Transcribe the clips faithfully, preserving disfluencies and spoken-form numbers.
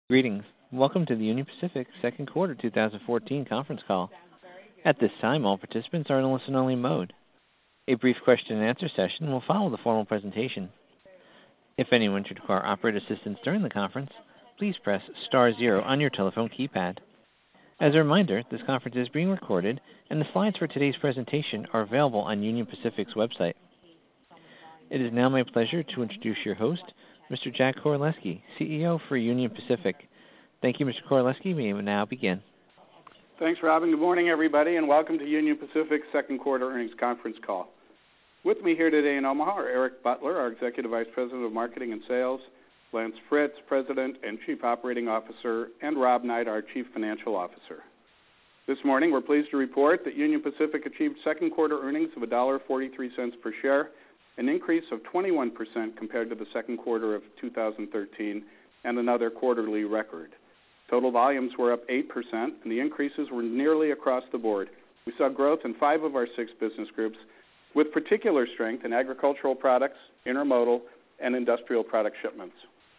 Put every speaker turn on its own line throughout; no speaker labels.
Greetings. Welcome to the Union Pacific second quarter two thousand fourteen conference call. At this time, all participants are in a listen-only mode. A brief question-and-answer session will follow the formal presentation. If anyone should require operator assistance during the conference, please press star zero on your telephone keypad. As a reminder, this conference is being recorded, and the slides for today's presentation are available on Union Pacific's website. It is now my pleasure to introduce your host, Mister Jack Koraleski, C E O for Union Pacific. Thank you, Mister Koraleski. We may now begin.
Thanks, Robin. Good morning, everybody, and welcome to Union Pacific's second quarter earnings conference call. With me here today in Omaha are Eric Butler, our Executive Vice President of Marketing and Sales, Lance Fritz, President and Chief Operating Officer, and Rob Knight, our Chief Financial Officer. This morning, we're pleased to report that Union Pacific achieved second quarter earnings of one dollar and forty-three cents per share, an increase of twenty-one percent compared to the second quarter of two thousand thirteen, and another quarterly record. Total volumes were up eight percent, and the increases were nearly across the board. We saw growth in five of our six business groups, with particular strength in agricultural products, intermodal, and industrial product shipments.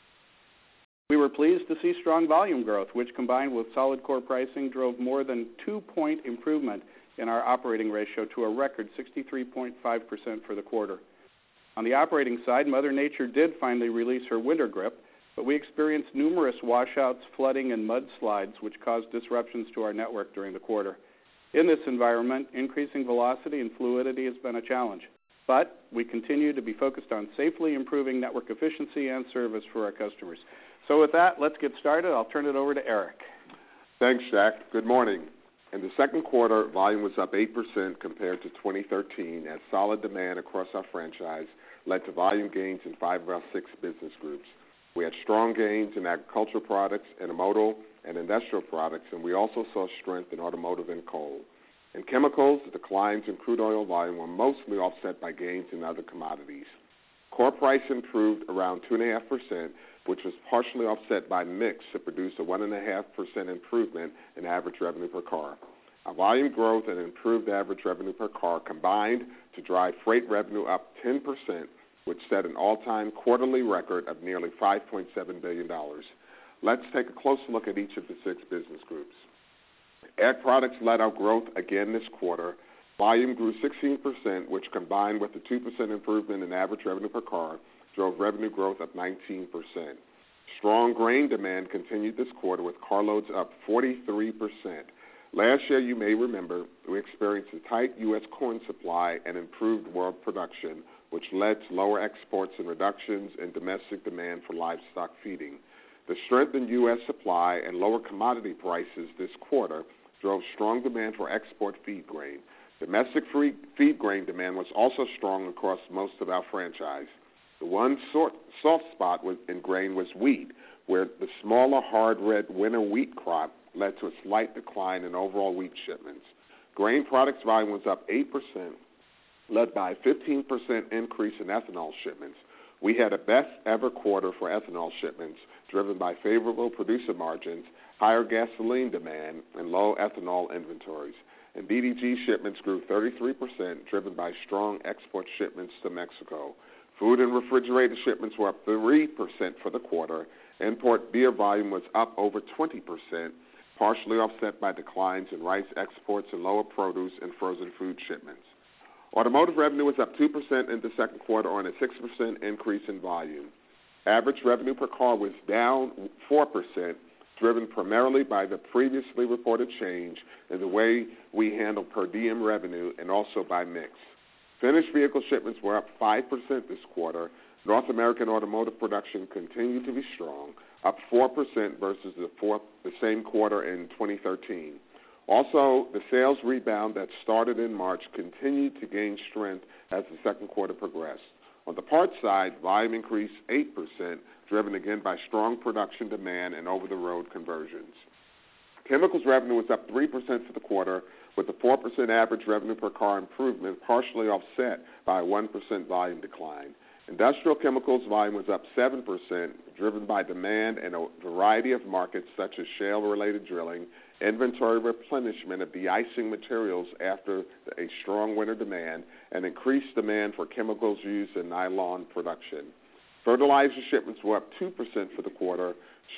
We were pleased to see strong volume growth, which combined with solid core pricing drove more than two-point improvement in our operating ratio to a record sixty-three point five percent for the quarter. On the operating side, Mother Nature did finally release her winter grip, but we experienced numerous washouts, flooding, and mudslides, which caused disruptions to our network during the quarter. In this environment, increasing velocity and fluidity has been a challenge, but we continue to be focused on safely improving network efficiency and service for our customers. So with that, let's get started. I'll turn it over to Eric.
Thanks, Jack. Good morning. In the second quarter, volume was up eight percent compared to twenty thirteen, as solid demand across our franchise led to volume gains in five of our six business groups. We had strong gains in agricultural products, intermodal, and industrial products, and we also saw strength in automotive and coal. In chemicals, the declines in crude oil volume were mostly offset by gains in other commodities. Core price improved around two point five percent, which was partially offset by mix to produce a one point five percent improvement in average revenue per car. Our volume growth and improved average revenue per car combined to drive freight revenue up ten percent, which set an all-time quarterly record of nearly five point seven billion dollars. Let's take a closer look at each of the six business groups. Ag products led our growth again this quarter. Volume grew sixteen percent, which combined with the two percent improvement in average revenue per car drove revenue growth of nineteen percent. Strong grain demand continued this quarter with carloads up forty-three percent. Last year, you may remember, we experienced a tight U S corn supply and improved world production, which led to lower exports and reductions in domestic demand for livestock feeding. The strength in U S supply and lower commodity prices this quarter drove strong demand for export feed grain. Domestic free feed grain demand was also strong across most of our franchise. The one sort, soft spot was, in grain was wheat, where the smaller hard red winter wheat crop led to a slight decline in overall wheat shipments. Grain products volume was up eight percent, led by a fifteen percent increase in ethanol shipments. We had a best-ever quarter for ethanol shipments, driven by favorable producer margins, higher gasoline demand, and low ethanol inventories. And D D G shipments grew thirty-three percent, driven by strong export shipments to Mexico. Food and refrigerated shipments were up three percent for the quarter. Import beer volume was up over twenty percent, partially offset by declines in rice exports and lower produce and frozen food shipments. Automotive revenue was up two percent in the second quarter on a six percent increase in volume. Average revenue per car was down four percent, driven primarily by the previously reported change in the way we handle per diem revenue and also by mix. Finished vehicle shipments were up five percent this quarter. North American automotive production continued to be strong, up four percent versus the, fourth, the same quarter in twenty thirteen. Also, the sales rebound that started in March continued to gain strength as the second quarter progressed. On the parts side, volume increased eight percent, driven again by strong production demand and over-the-road conversions. Chemicals revenue was up three percent for the quarter, with a four percent average revenue per car improvement partially offset by a one percent volume decline. Industrial chemicals volume was up seven percent, driven by demand in a variety of markets such as shale-related drilling, inventory replenishment of de-icing materials after a strong winter demand, and increased demand for chemicals used in nylon production. Fertilizer shipments were up two percent for the quarter. Strong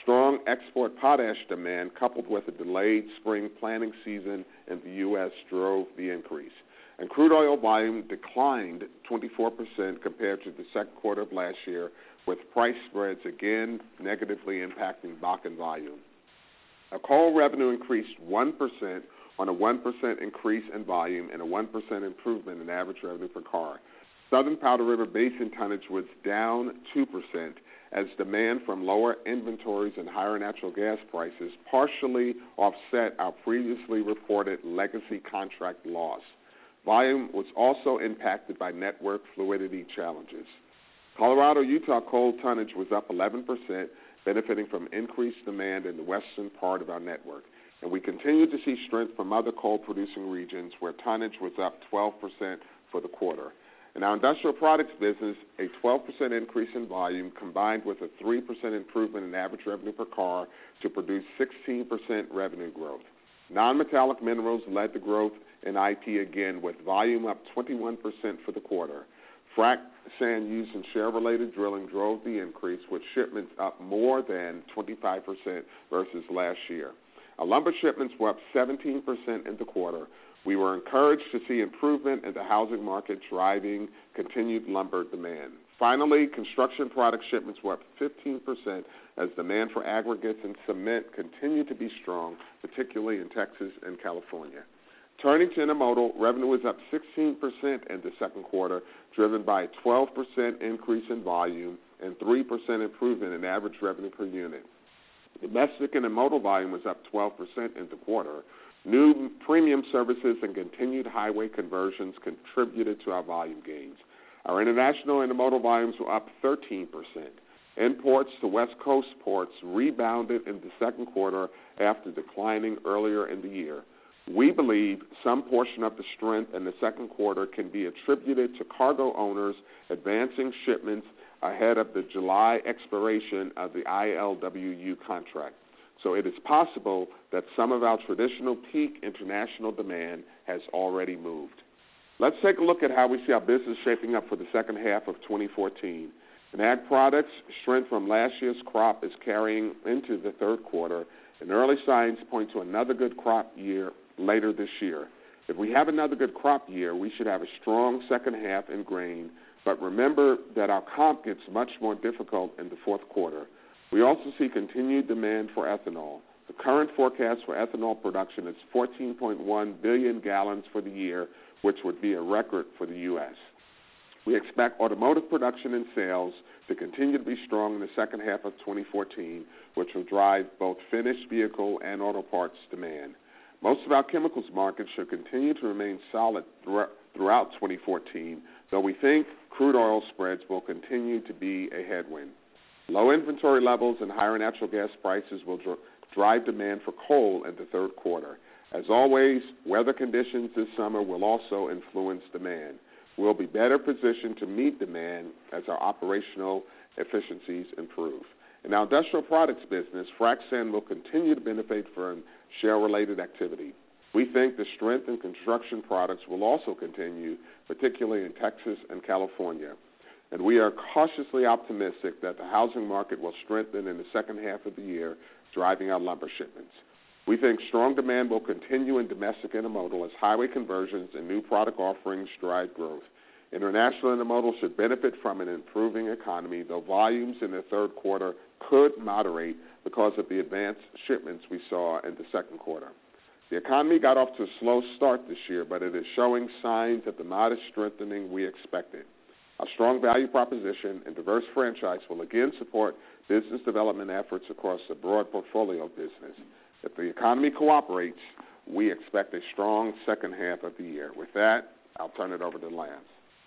export potash demand, coupled with a delayed spring planting season in the U S, drove the increase. And crude oil volume declined twenty-four percent compared to the second quarter of last year, with price spreads again negatively impacting Bakken volume. Our coal revenue increased one percent on a one percent increase in volume and a one percent improvement in average revenue per car. Southern Powder River Basin tonnage was down two percent as demand from lower inventories and higher natural gas prices partially offset our previously reported legacy contract loss. Volume was also impacted by network fluidity challenges. Colorado-Utah coal tonnage was up eleven percent, benefiting from increased demand in the western part of our network. And we continue to see strength from other coal-producing regions where tonnage was up twelve percent for the quarter. In our industrial products business, a twelve percent increase in volume combined with a three percent improvement in average revenue per car to produce sixteen percent revenue growth. Non-metallic minerals led the growth in I P again, with volume up twenty-one percent for the quarter. Frac sand use and share-related drilling drove the increase, with shipments up more than twenty-five percent versus last year. Our lumber shipments were up seventeen percent in the quarter. We were encouraged to see improvement in the housing market driving continued lumber demand. Finally, construction product shipments were up fifteen percent as demand for aggregates and cement continued to be strong, particularly in Texas and California. Turning to intermodal, revenue was up sixteen percent in the second quarter, driven by a twelve percent increase in volume and three percent improvement in average revenue per unit. Domestic intermodal volume was up twelve percent in the quarter. New premium services and continued highway conversions contributed to our volume gains. Our international intermodal volumes were up thirteen percent. Imports to West Coast ports rebounded in the second quarter after declining earlier in the year. We believe some portion of the strength in the second quarter can be attributed to cargo owners advancing shipments ahead of the July expiration of the I L W U contract. So it is possible that some of our traditional peak international demand has already moved. Let's take a look at how we see our business shaping up for the second half of twenty fourteen. In ag products, strength from last year's crop is carrying into the third quarter, and early signs point to another good crop year later this year. If we have another good crop year, we should have a strong second half in grain, but remember that our comp gets much more difficult in the fourth quarter. We also see continued demand for ethanol. The current forecast for ethanol production is fourteen point one billion gallons for the year, which would be a record for the U S We expect automotive production and sales to continue to be strong in the second half of twenty fourteen, which will drive both finished vehicle and auto parts demand. Most of our chemicals markets should continue to remain solid throughout twenty fourteen, though we think crude oil spreads will continue to be a headwind. Low inventory levels and higher natural gas prices will dr- drive demand for coal in the third quarter. As always, weather conditions this summer will also influence demand. We'll be better positioned to meet demand as our operational efficiencies improve. In our industrial products business, frac sand will continue to benefit from share-related activity. We think the strength in construction products will also continue, particularly in Texas and California. And we are cautiously optimistic that the housing market will strengthen in the second half of the year, driving our lumber shipments. We think strong demand will continue in domestic intermodal as highway conversions and new product offerings drive growth. International intermodal should benefit from an improving economy, though volumes in the third quarter could moderate because of the advanced shipments we saw in the second quarter. The economy got off to a slow start this year, but it is showing signs of the modest strengthening we expected. A strong value proposition and diverse franchise will again support business development efforts across a broad portfolio of business. If the economy cooperates, we expect a strong second half of the year. With that, I'll turn it over to Lance.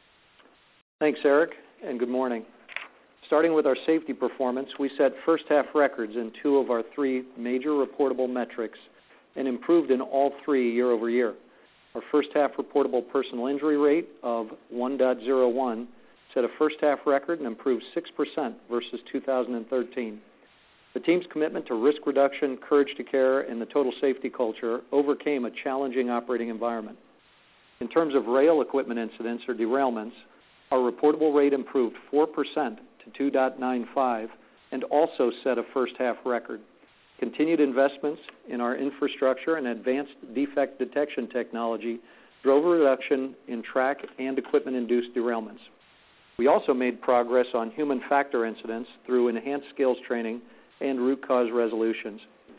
Thanks, Eric, and good morning. Starting with our safety performance, we set first-half records in two of our three major reportable metrics and improved in all three year over year. Our first-half reportable personal injury rate of one point oh one set a first-half record and improved six percent versus two thousand thirteen. The team's commitment to risk reduction, courage to care, and the total safety culture overcame a challenging operating environment. In terms of rail equipment incidents or derailments, our reportable rate improved four percent to two point nine five and also set a first-half record. Continued investments in our infrastructure and advanced defect detection technology drove a reduction in track and equipment-induced derailments. We also made progress on human factor incidents through enhanced skills training and root cause resolutions.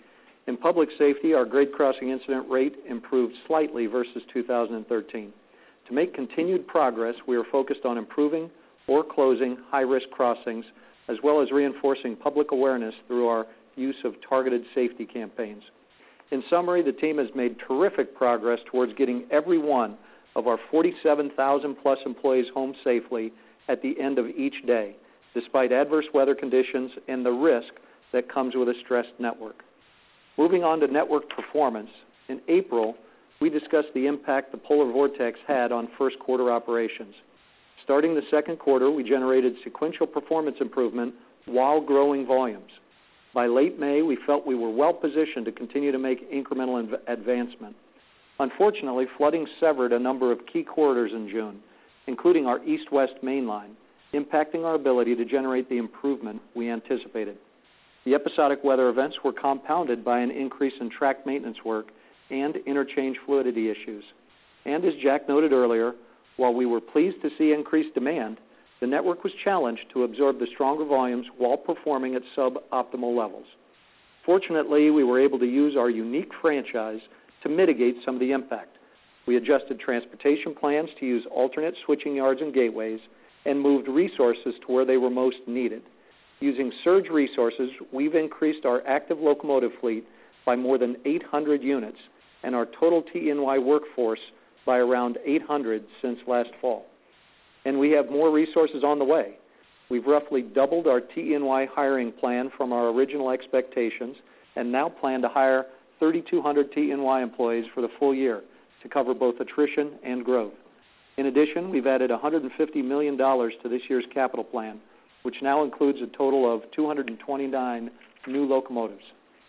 In public safety, our grade crossing incident rate improved slightly versus two thousand thirteen. To make continued progress, we are focused on improving or closing high-risk crossings, as well as reinforcing public awareness through our use of targeted safety campaigns. In summary, the team has made terrific progress towards getting every one of our forty-seven thousand plus employees home safely at the end of each day, despite adverse weather conditions and the risk that comes with a stressed network. Moving on to network performance, in April, we discussed the impact the polar vortex had on first quarter operations. Starting the second quarter, we generated sequential performance improvement while growing volumes. By late May, we felt we were well positioned to continue to make incremental inv- advancement. Unfortunately, flooding severed a number of key corridors in June, including our east-west main line, impacting our ability to generate the improvement we anticipated. The episodic weather events were compounded by an increase in track maintenance work and interchange fluidity issues. And as Jack noted earlier, while we were pleased to see increased demand, the network was challenged to absorb the stronger volumes while performing at suboptimal levels. Fortunately, we were able to use our unique franchise to mitigate some of the impact. We adjusted transportation plans to use alternate switching yards and gateways and moved resources to where they were most needed. Using surge resources, we've increased our active locomotive fleet by more than eight hundred units and our total T E N Y workforce by around eight hundred since last fall. And we have more resources on the way. We've roughly doubled our T E N Y hiring plan from our original expectations and now plan to hire thirty-two hundred T E N Y employees for the full year to cover both attrition and growth. In addition, we've added one hundred fifty million dollars to this year's capital plan, which now includes a total of two hundred twenty-nine new locomotives.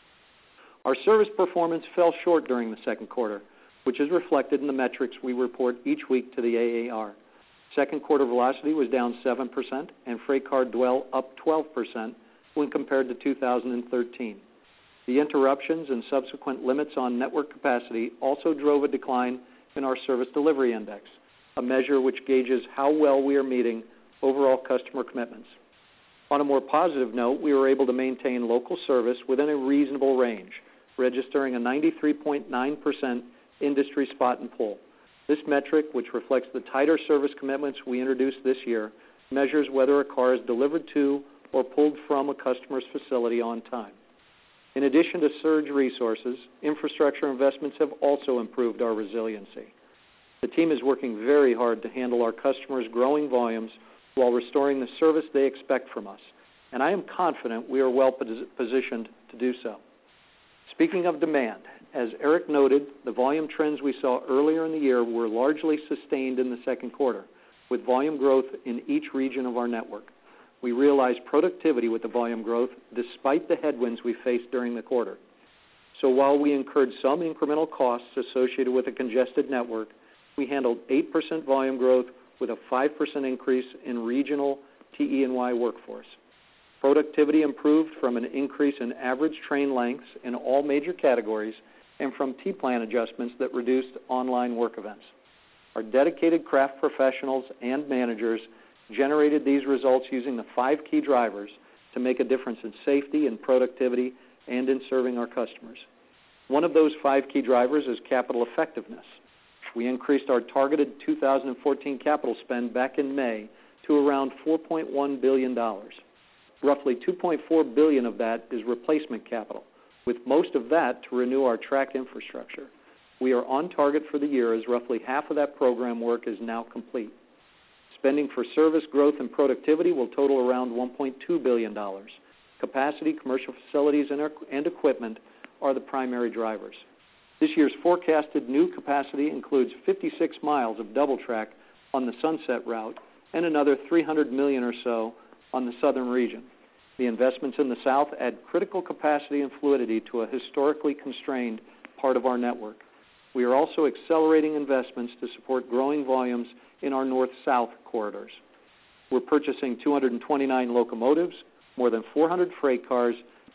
Our service performance fell short during the second quarter, which is reflected in the metrics we report each week to the A A R. Second quarter velocity was down seven percent and freight car dwell up twelve percent when compared to two thousand thirteen. The interruptions and subsequent limits on network capacity also drove a decline in our service delivery index, a measure which gauges how well we are meeting overall customer commitments. On a more positive note, we were able to maintain local service within a reasonable range, registering a ninety-three point nine percent industry spot and pull. This metric, which reflects the tighter service commitments we introduced this year, measures whether a car is delivered to or pulled from a customer's facility on time. In addition to surge resources, infrastructure investments have also improved our resiliency. The team is working very hard to handle our customers' growing volumes while restoring the service they expect from us, and I am confident we are well positioned to do so. Speaking of demand, as Eric noted, the volume trends we saw earlier in the year were largely sustained in the second quarter, with volume growth in each region of our network. We realized productivity with the volume growth despite the headwinds we faced during the quarter. So while we incurred some incremental costs associated with a congested network, we handled eight percent volume growth with a five percent increase in regional T E N Y workforce. Productivity improved from an increase in average train lengths in all major categories and from T-plan adjustments that reduced online work events. Our dedicated craft professionals and managers generated these results using the five key drivers to make a difference in safety and productivity and in serving our customers. One of those five key drivers is capital effectiveness. We increased our targeted two thousand fourteen capital spend back in May to around four point one billion dollars. Roughly two point four billion dollars of that is replacement capital, with most of that to renew our track infrastructure. We are on target for the year as roughly half of that program work is now complete. Spending for service growth and productivity will total around one point two billion dollars. Capacity, commercial facilities, and, and equipment are the primary drivers. This year's forecasted new capacity includes fifty-six miles of double track on the Sunset route and another three hundred million dollars or so on the southern region. The investments in the south add critical capacity and fluidity to a historically constrained part of our network. We are also accelerating investments to support growing volumes in our north-south corridors. We're purchasing two hundred twenty-nine locomotives, more than four hundred freight cars,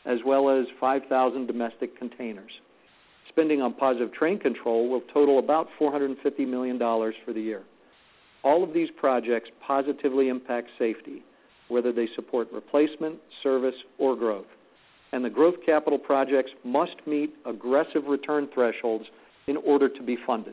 as well as five thousand domestic containers. Spending on Positive Train Control will total about four hundred fifty million dollars for the year. All of these projects positively impact safety, whether they support replacement, service, or growth. And the growth capital projects must meet aggressive return thresholds in order to be funded.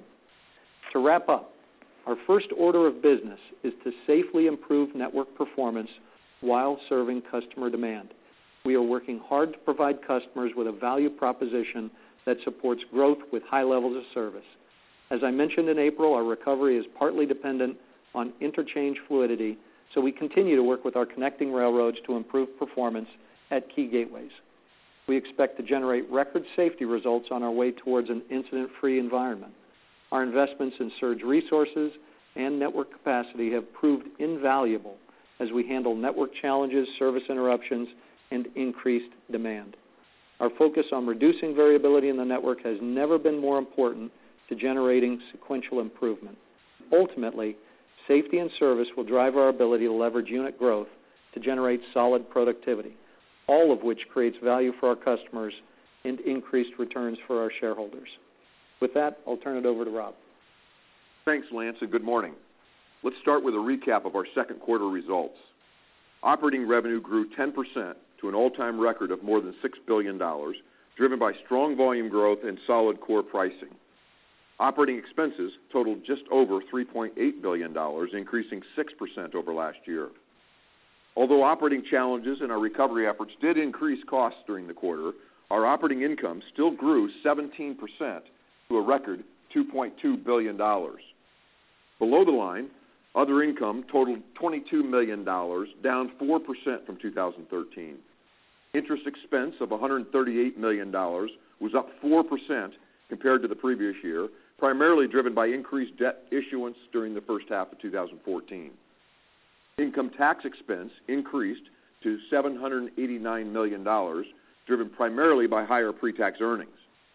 To wrap up, our first order of business is to safely improve network performance while serving customer demand. We are working hard to provide customers with a value proposition that supports growth with high levels of service. As I mentioned in April, our recovery is partly dependent on interchange fluidity, so we continue to work with our connecting railroads to improve performance at key gateways. We expect to generate record safety results on our way towards an incident-free environment. Our investments in surge resources and network capacity have proved invaluable as we handle network challenges, service interruptions, and increased demand. Our focus on reducing variability in the network has never been more important to generating sequential improvement. Ultimately, safety and service will drive our ability to leverage unit growth to generate solid productivity, all of which creates value for our customers and increased returns for our shareholders. With that, I'll turn it over to Rob.
Thanks, Lance, and good morning. Let's start with a recap of our second quarter results. Operating revenue grew ten percent to an all-time record of more than six billion dollars, driven by strong volume growth and solid core pricing. Operating expenses totaled just over three point eight billion dollars, increasing six percent over last year. Although operating challenges and our recovery efforts did increase costs during the quarter, our operating income still grew seventeen percent to a record two point two billion dollars. Below the line, other income totaled twenty-two million dollars, down four percent from two thousand thirteen. Interest expense of one hundred thirty-eight million dollars was up four percent compared to the previous year, primarily driven by increased debt issuance during the first half of two thousand fourteen. Income tax expense increased to seven hundred eighty-nine million dollars, driven primarily by higher pre-tax earnings.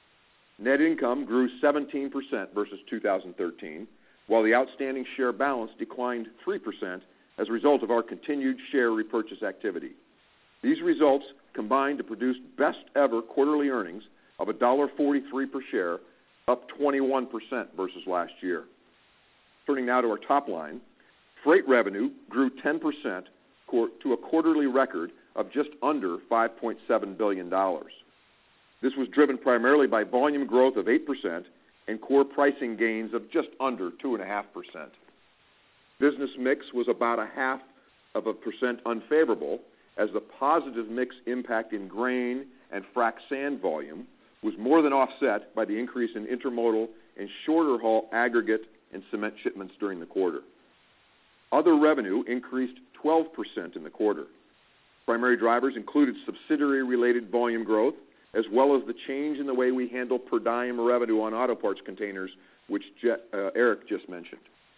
Net income grew seventeen percent versus two thousand thirteen, while the outstanding share balance declined three percent as a result of our continued share repurchase activity. These results combined to produce best-ever quarterly earnings of one dollar forty-three per share, up twenty-one percent versus last year. Turning now to our top line, freight revenue grew ten percent to a quarterly record of just under five point seven billion dollars. This was driven primarily by volume growth of eight percent and core pricing gains of just under two point five percent. Business mix was about a half of a percent unfavorable, as the positive mix impact in grain and frac sand volume was more than offset by the increase in intermodal and shorter haul aggregate and cement shipments during the quarter. Other revenue increased twelve percent in the quarter. Primary drivers included subsidiary-related volume growth, as well as the change in the way we handle per diem revenue on auto parts containers, which Je- uh, Eric just mentioned.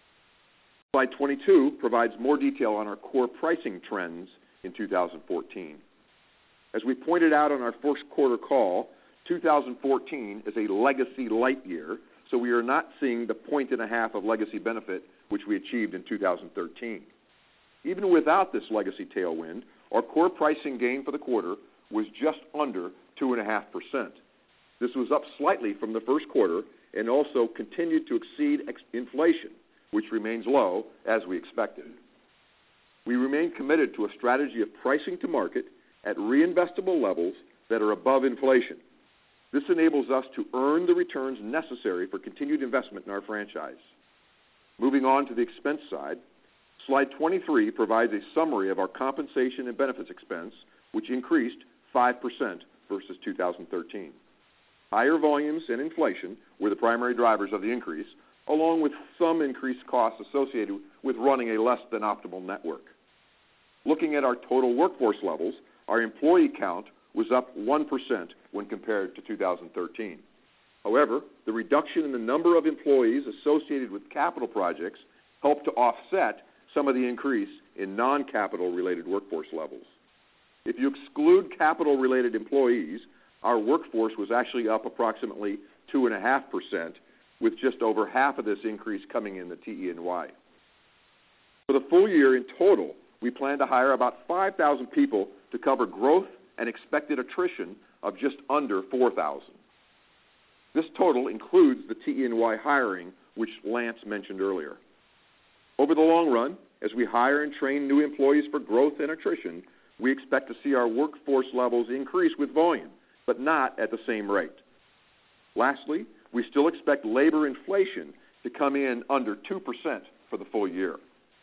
Slide twenty-two provides more detail on our core pricing trends in two thousand fourteen. As we pointed out on our first quarter call, two thousand fourteen is a legacy light year, so we are not seeing the point and a half of legacy benefit which we achieved in two thousand thirteen. Even without this legacy tailwind, our core pricing gain for the quarter was just under two point five percent. This was up slightly from the first quarter and also continued to exceed ex- inflation, which remains low as we expected. We remain committed to a strategy of pricing to market at reinvestable levels that are above inflation. This enables us to earn the returns necessary for continued investment in our franchise. Moving on to the expense side, slide twenty-three provides a summary of our compensation and benefits expense, which increased five percent versus two thousand thirteen. Higher volumes and inflation were the primary drivers of the increase, along with some increased costs associated with running a less than optimal network. Looking at our total workforce levels, our employee count was up one percent when compared to two thousand thirteen. However, the reduction in the number of employees associated with capital projects helped to offset some of the increase in non-capital related workforce levels. If you exclude capital-related employees, our workforce was actually up approximately two point five percent, with just over half of this increase coming in the T E and Y. For the full year in total, we plan to hire about five thousand people to cover growth an expected attrition of just under four thousand. This total includes the T E Y hiring, which Lance mentioned earlier. Over the long run, as we hire and train new employees for growth and attrition, we expect to see our workforce levels increase with volume, but not at the same rate. Lastly, we still expect labor inflation to come in under two percent for the full year.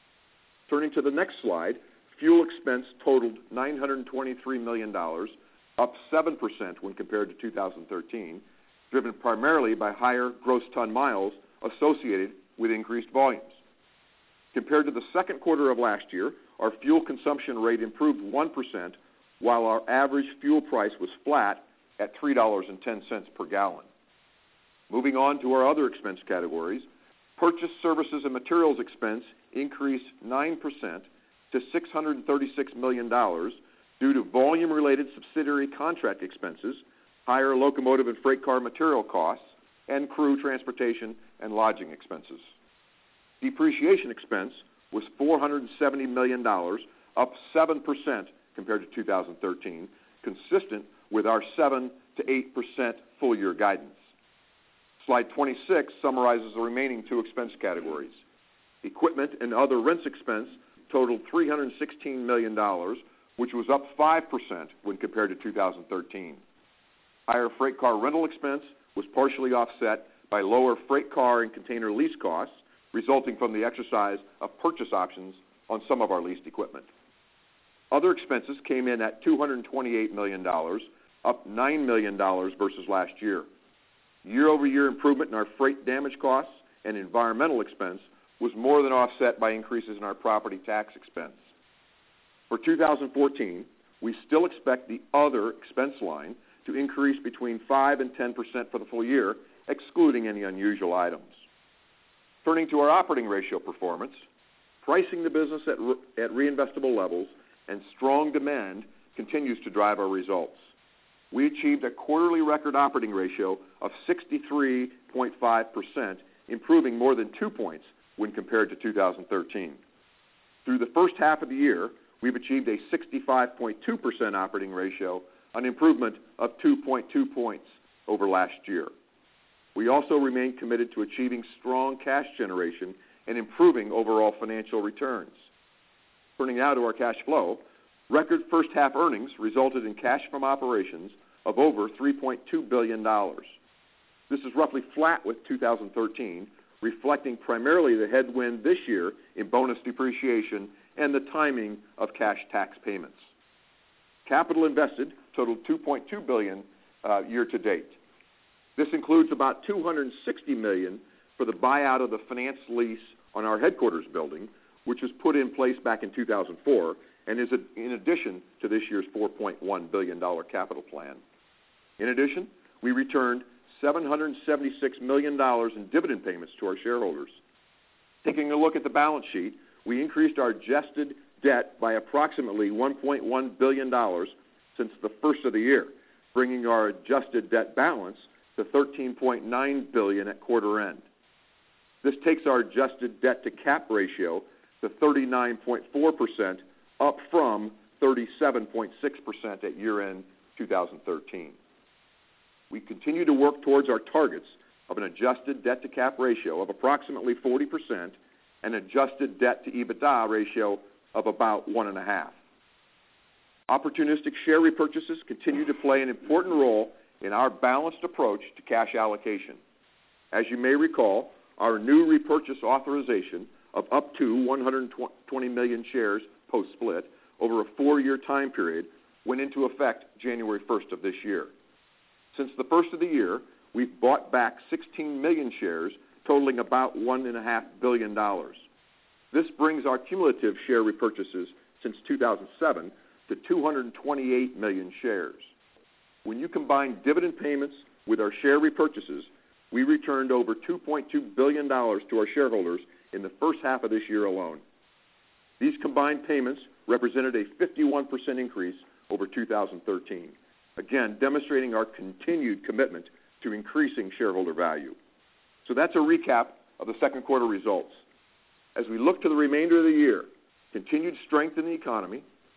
Turning to the next slide, fuel expense totaled nine hundred twenty-three million dollars, up seven percent when compared to two thousand thirteen, driven primarily by higher gross ton miles associated with increased volumes. Compared to the second quarter of last year, our fuel consumption rate improved one percent, while our average fuel price was flat at three dollars and ten cents per gallon. Moving on to our other expense categories, purchase services and materials expense increased nine percent to six hundred thirty-six million dollars due to volume-related subsidiary contract expenses, higher locomotive and freight car material costs, and crew transportation and lodging expenses. Depreciation expense was four hundred seventy million dollars, up seven percent compared to two thousand thirteen, consistent with our seven to eight percent full-year guidance. Slide twenty-six summarizes the remaining two expense categories. Equipment and other rents expense totaled three hundred sixteen million dollars, which was up five percent when compared to two thousand thirteen. Higher freight car rental expense was partially offset by lower freight car and container lease costs, resulting from the exercise of purchase options on some of our leased equipment. Other expenses came in at two hundred twenty-eight million dollars, up nine million dollars versus last year. Year-over-year improvement in our freight damage costs and environmental expense was more than offset by increases in our property tax expense. For two thousand fourteen, we still expect the other expense line to increase between five and ten percent for the full year, excluding any unusual items. Turning to our operating ratio performance, pricing the business at, re- at reinvestable levels and strong demand continues to drive our results. We achieved a quarterly record operating ratio of sixty-three point five percent, improving more than two points when compared to two thousand thirteen. Through the first half of the year, we've achieved a sixty-five point two percent operating ratio, an improvement of two point two points over last year. We also remain committed to achieving strong cash generation and improving overall financial returns. Turning now to our cash flow, record first-half earnings resulted in cash from operations of over three point two billion dollars. This is roughly flat with two thousand thirteen, reflecting primarily the headwind this year in bonus depreciation and the timing of cash tax payments. Capital invested totaled two point two billion dollars uh, year-to-date. This includes about two hundred sixty million dollars for the buyout of the finance lease on our headquarters building, which was put in place back in two thousand four and is a, in addition to this year's four point one billion dollars capital plan. In addition, we returned seven hundred seventy-six million dollars in dividend payments to our shareholders. Taking a look at the balance sheet, we increased our adjusted debt by approximately one point one billion dollars since the first of the year, bringing our adjusted debt balance to thirteen point nine billion dollars at quarter end. This takes our adjusted debt-to-cap ratio to thirty-nine point four percent, up from thirty-seven point six percent at year-end two thousand thirteen. We continue to work towards our targets of an adjusted debt-to-cap ratio of approximately forty percent and adjusted debt-to-EBITDA ratio of about one and a half. Opportunistic share repurchases continue to play an important role in our balanced approach to cash allocation. As you may recall, our new repurchase authorization of up to one hundred twenty million shares post-split over a four-year time period went into effect January first of this year. Since the first of the year, we've bought back sixteen million shares, totaling about one point five billion dollars. This brings our cumulative share repurchases since two thousand seven to two hundred twenty-eight million shares. When you combine dividend payments with our share repurchases, we returned over two point two billion dollars to our shareholders in the first half of this year alone. These combined payments represented a fifty-one percent increase over two thousand thirteen, again demonstrating our continued commitment to increasing shareholder value. So that's a recap of the second quarter results. As we look to the remainder of the year, continued strength in the economy,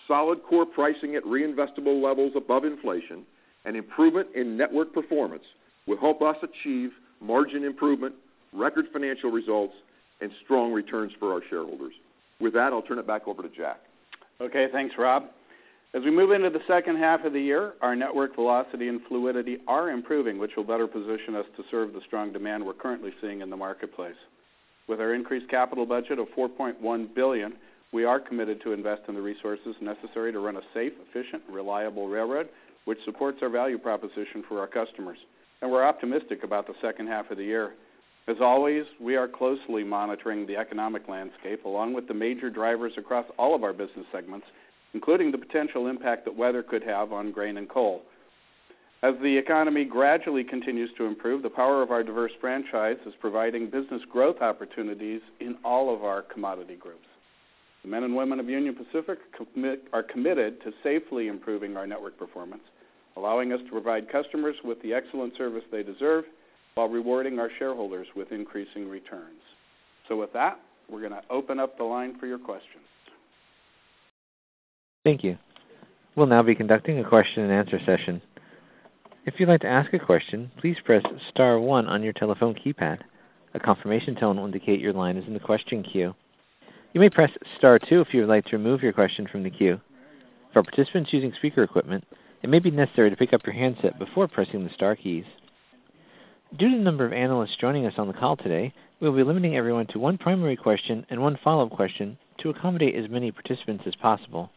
solid core pricing at reinvestable levels above inflation, and improvement in network performance will help us achieve margin improvement, record financial results, and strong returns for our shareholders. With that, I'll turn it back over to Jack.
Okay, thanks, Rob. As we move into the second half of the year, our network velocity and fluidity are improving, which will better position us to serve the strong demand we're currently seeing in the marketplace. With our increased capital budget of four point one billion dollars, we are committed to invest in the resources necessary to run a safe, efficient, and reliable railroad, which supports our value proposition for our customers. And we're optimistic about the second half of the year. As always, we are closely monitoring the economic landscape along with the major drivers across all of our business segments, including the potential impact that weather could have on grain and coal. As the economy gradually continues to improve, the power of our diverse franchise is providing business growth opportunities in all of our commodity groups. The men and women of Union Pacific commit, are committed to safely improving our network performance, allowing us to provide customers with the excellent service they deserve while rewarding our shareholders with increasing returns. So with that, we're going to open up the line for your questions.
Thank you. We'll now be conducting a question and answer session. If you'd like to ask a question, please press star one on your telephone keypad. A confirmation tone will indicate your line is in the question queue. You may press star two if you would like to remove your question from the queue. For participants using speaker equipment, it may be necessary to pick up your handset before pressing the star keys. Due to the number of analysts joining us on the call today, we will be limiting everyone to one primary question and one follow-up question to accommodate as many participants as possible.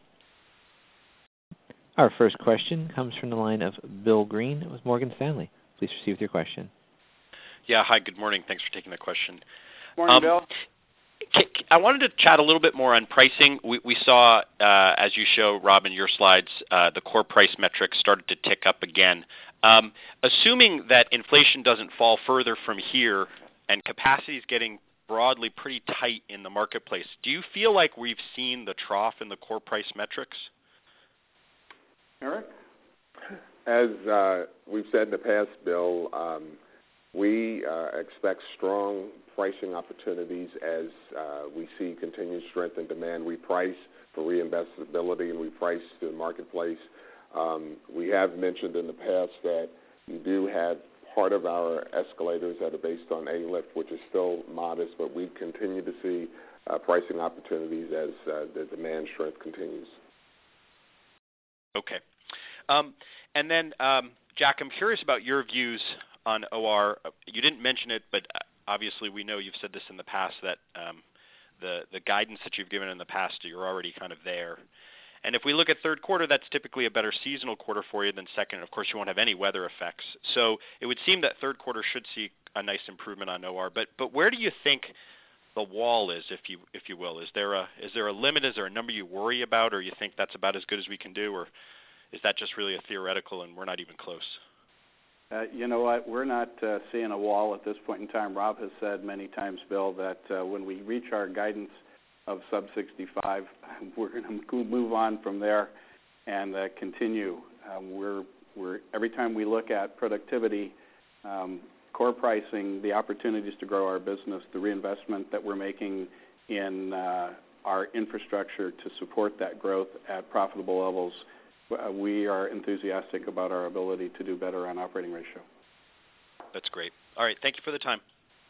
Our first question comes from the line of Bill Greene with Morgan Stanley. Please proceed with your question.
Yeah, hi, good morning. Thanks for taking the question.
Morning,
um,
Bill.
I wanted to chat a little bit more on pricing. We, we saw, uh, as you show, Rob, in your slides, uh, the core price metrics started to tick up again. Um, assuming that inflation doesn't fall further from here and capacity is getting broadly pretty tight in the marketplace, do you feel like we've seen the trough in the core price metrics?
Eric?
As uh, we've said in the past, Bill, um, we uh, expect strong pricing opportunities as uh, we see continued strength in demand. We price for reinvestability and we price to the marketplace. Um, we have mentioned in the past that we do have part of our escalators that are based on A-lift, which is still modest, but we continue to see uh, pricing opportunities as uh, the demand strength continues.
Okay. Um, and then, um, Jack, I'm curious about your views on O R. You didn't mention it, but obviously we know you've said this in the past, that um, the, the guidance that you've given in the past, you're already kind of there. And if we look at third quarter, that's typically a better seasonal quarter for you than second. Of course, you won't have any weather effects. So it would seem that third quarter should see a nice improvement on O R. But but where do you think the wall is, if you if you will? Is there a is there a limit? Is there a number you worry about, or you think that's about as good as we can do, or is that just really a theoretical and we're not even close?
Uh, you know what? We're not uh, seeing a wall at this point in time. Rob has said many times, Bill, that uh, when we reach our guidance of sub sixty-five, we're going to move on from there and uh, continue. Um, we're we're every time we look at productivity, um, core pricing, the opportunities to grow our business, the reinvestment that we're making in uh, our infrastructure to support that growth at profitable levels, uh, we are enthusiastic about our ability to do better on operating ratio.
That's great. All right, thank you for the time.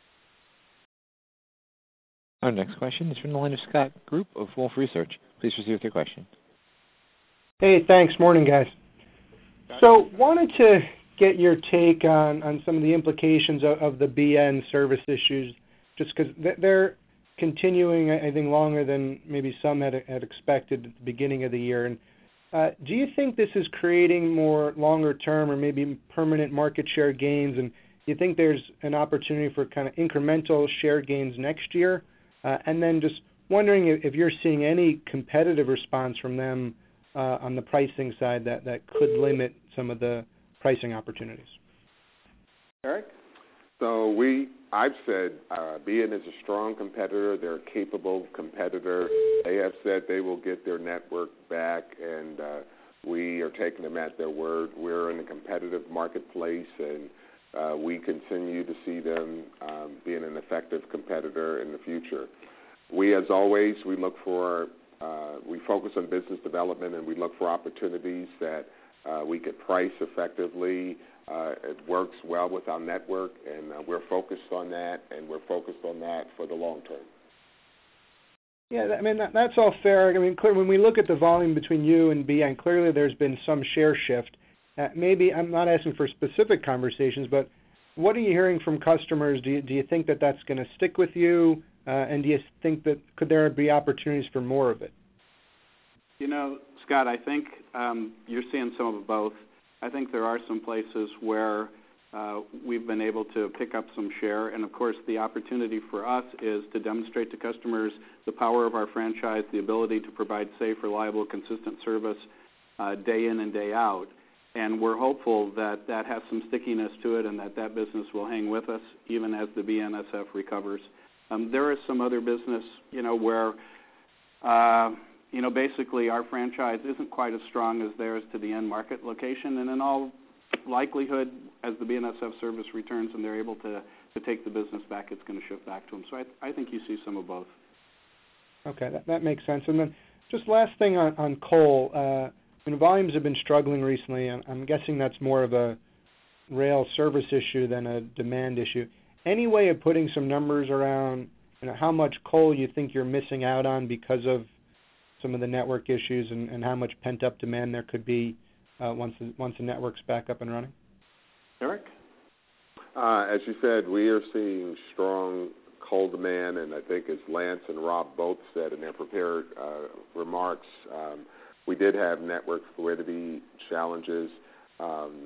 Our next question is from the line of Scott Group of Wolfe Research. Please proceed with your question.
Hey, thanks. Morning, guys. So wanted to get your take on, on some of the implications of, of the B N service issues, just because they're continuing, I think, longer than maybe some had, had expected at the beginning of the year. And uh, do you think this is creating more longer-term or maybe permanent market share gains? And do you think there's an opportunity for kind of incremental share gains next year? Uh, and then just wondering if, if you're seeing any competitive response from them uh, on the pricing side that, that could limit some of the pricing opportunities.
Eric?
So we, I've said uh, B N is a strong competitor. They're a capable competitor. They have said they will get their network back, and uh, we are taking them at their word. We're in a competitive marketplace, and Uh, we continue to see them um, being an effective competitor in the future. We, as always, we look for uh, we focus on business development, and we look for opportunities that uh, we could price effectively. Uh, it works well with our network, and uh, we're focused on that, and we're focused on that for the long term.
Yeah, I mean, that, that's all fair. I mean, clear, when we look at the volume between you and B N, clearly there's been some share shift. Uh, maybe I'm not asking for specific conversations, but what are you hearing from customers? Do you, do you think that that's going to stick with you? Uh, and do you think that could there be opportunities for more of it?
You know, Scott, I think um, you're seeing some of both. I think there are some places where uh, we've been able to pick up some share, and of course the opportunity for us is to demonstrate to customers the power of our franchise, the ability to provide safe, reliable, consistent service uh, day in and day out. And we're hopeful that that has some stickiness to it and that that business will hang with us even as the B N S F recovers. Um, there is some other business, you know, where, uh, you know, basically our franchise isn't quite as strong as theirs to the end market location. And in all likelihood, as the B N S F service returns and they're able to, to take the business back, it's going to shift back to them. So I, I think you see some of both.
Okay, that, that makes sense. And then just last thing on, on coal. Uh, I mean, volumes have been struggling recently. I'm, I'm guessing that's more of a rail service issue than a demand issue. Any way of putting some numbers around, you know, how much coal you think you're missing out on because of some of the network issues, and, and how much pent-up demand there could be uh, once the, once the network's back up and running?
Eric?
Uh, as you said, we are seeing strong coal demand, and I think as Lance and Rob both said in their prepared uh, remarks, um, we did have network fluidity challenges. Um,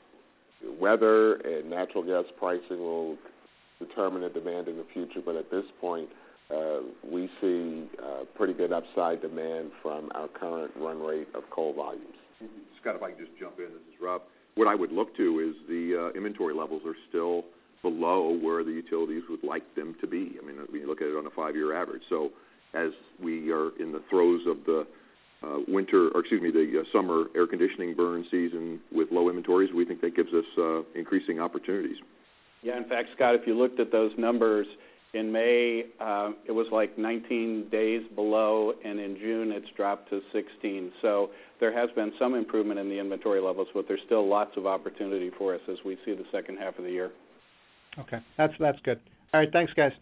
weather and natural gas pricing will determine the demand in the future, but at this point, uh, we see uh, pretty good upside demand from our current run rate of coal volumes.
Mm-hmm. Scott, if I can just jump in, this is Rob. What I would look to is the uh, inventory levels are still below where the utilities would like them to be. I mean, when you look at it on a five-year average. So as we are in the throes of the uh, winter, or excuse me, the uh, summer air conditioning burn season with low inventories, we think that gives us uh, increasing opportunities.
Yeah, in fact, Scott, if you looked at those numbers, in May uh, it was like nineteen days below, and in June it's dropped to sixteen. So there has been some improvement in the inventory levels, but there's still lots of opportunity for us as we see the second half of the year.
Okay, that's that's good. All right, thanks, guys.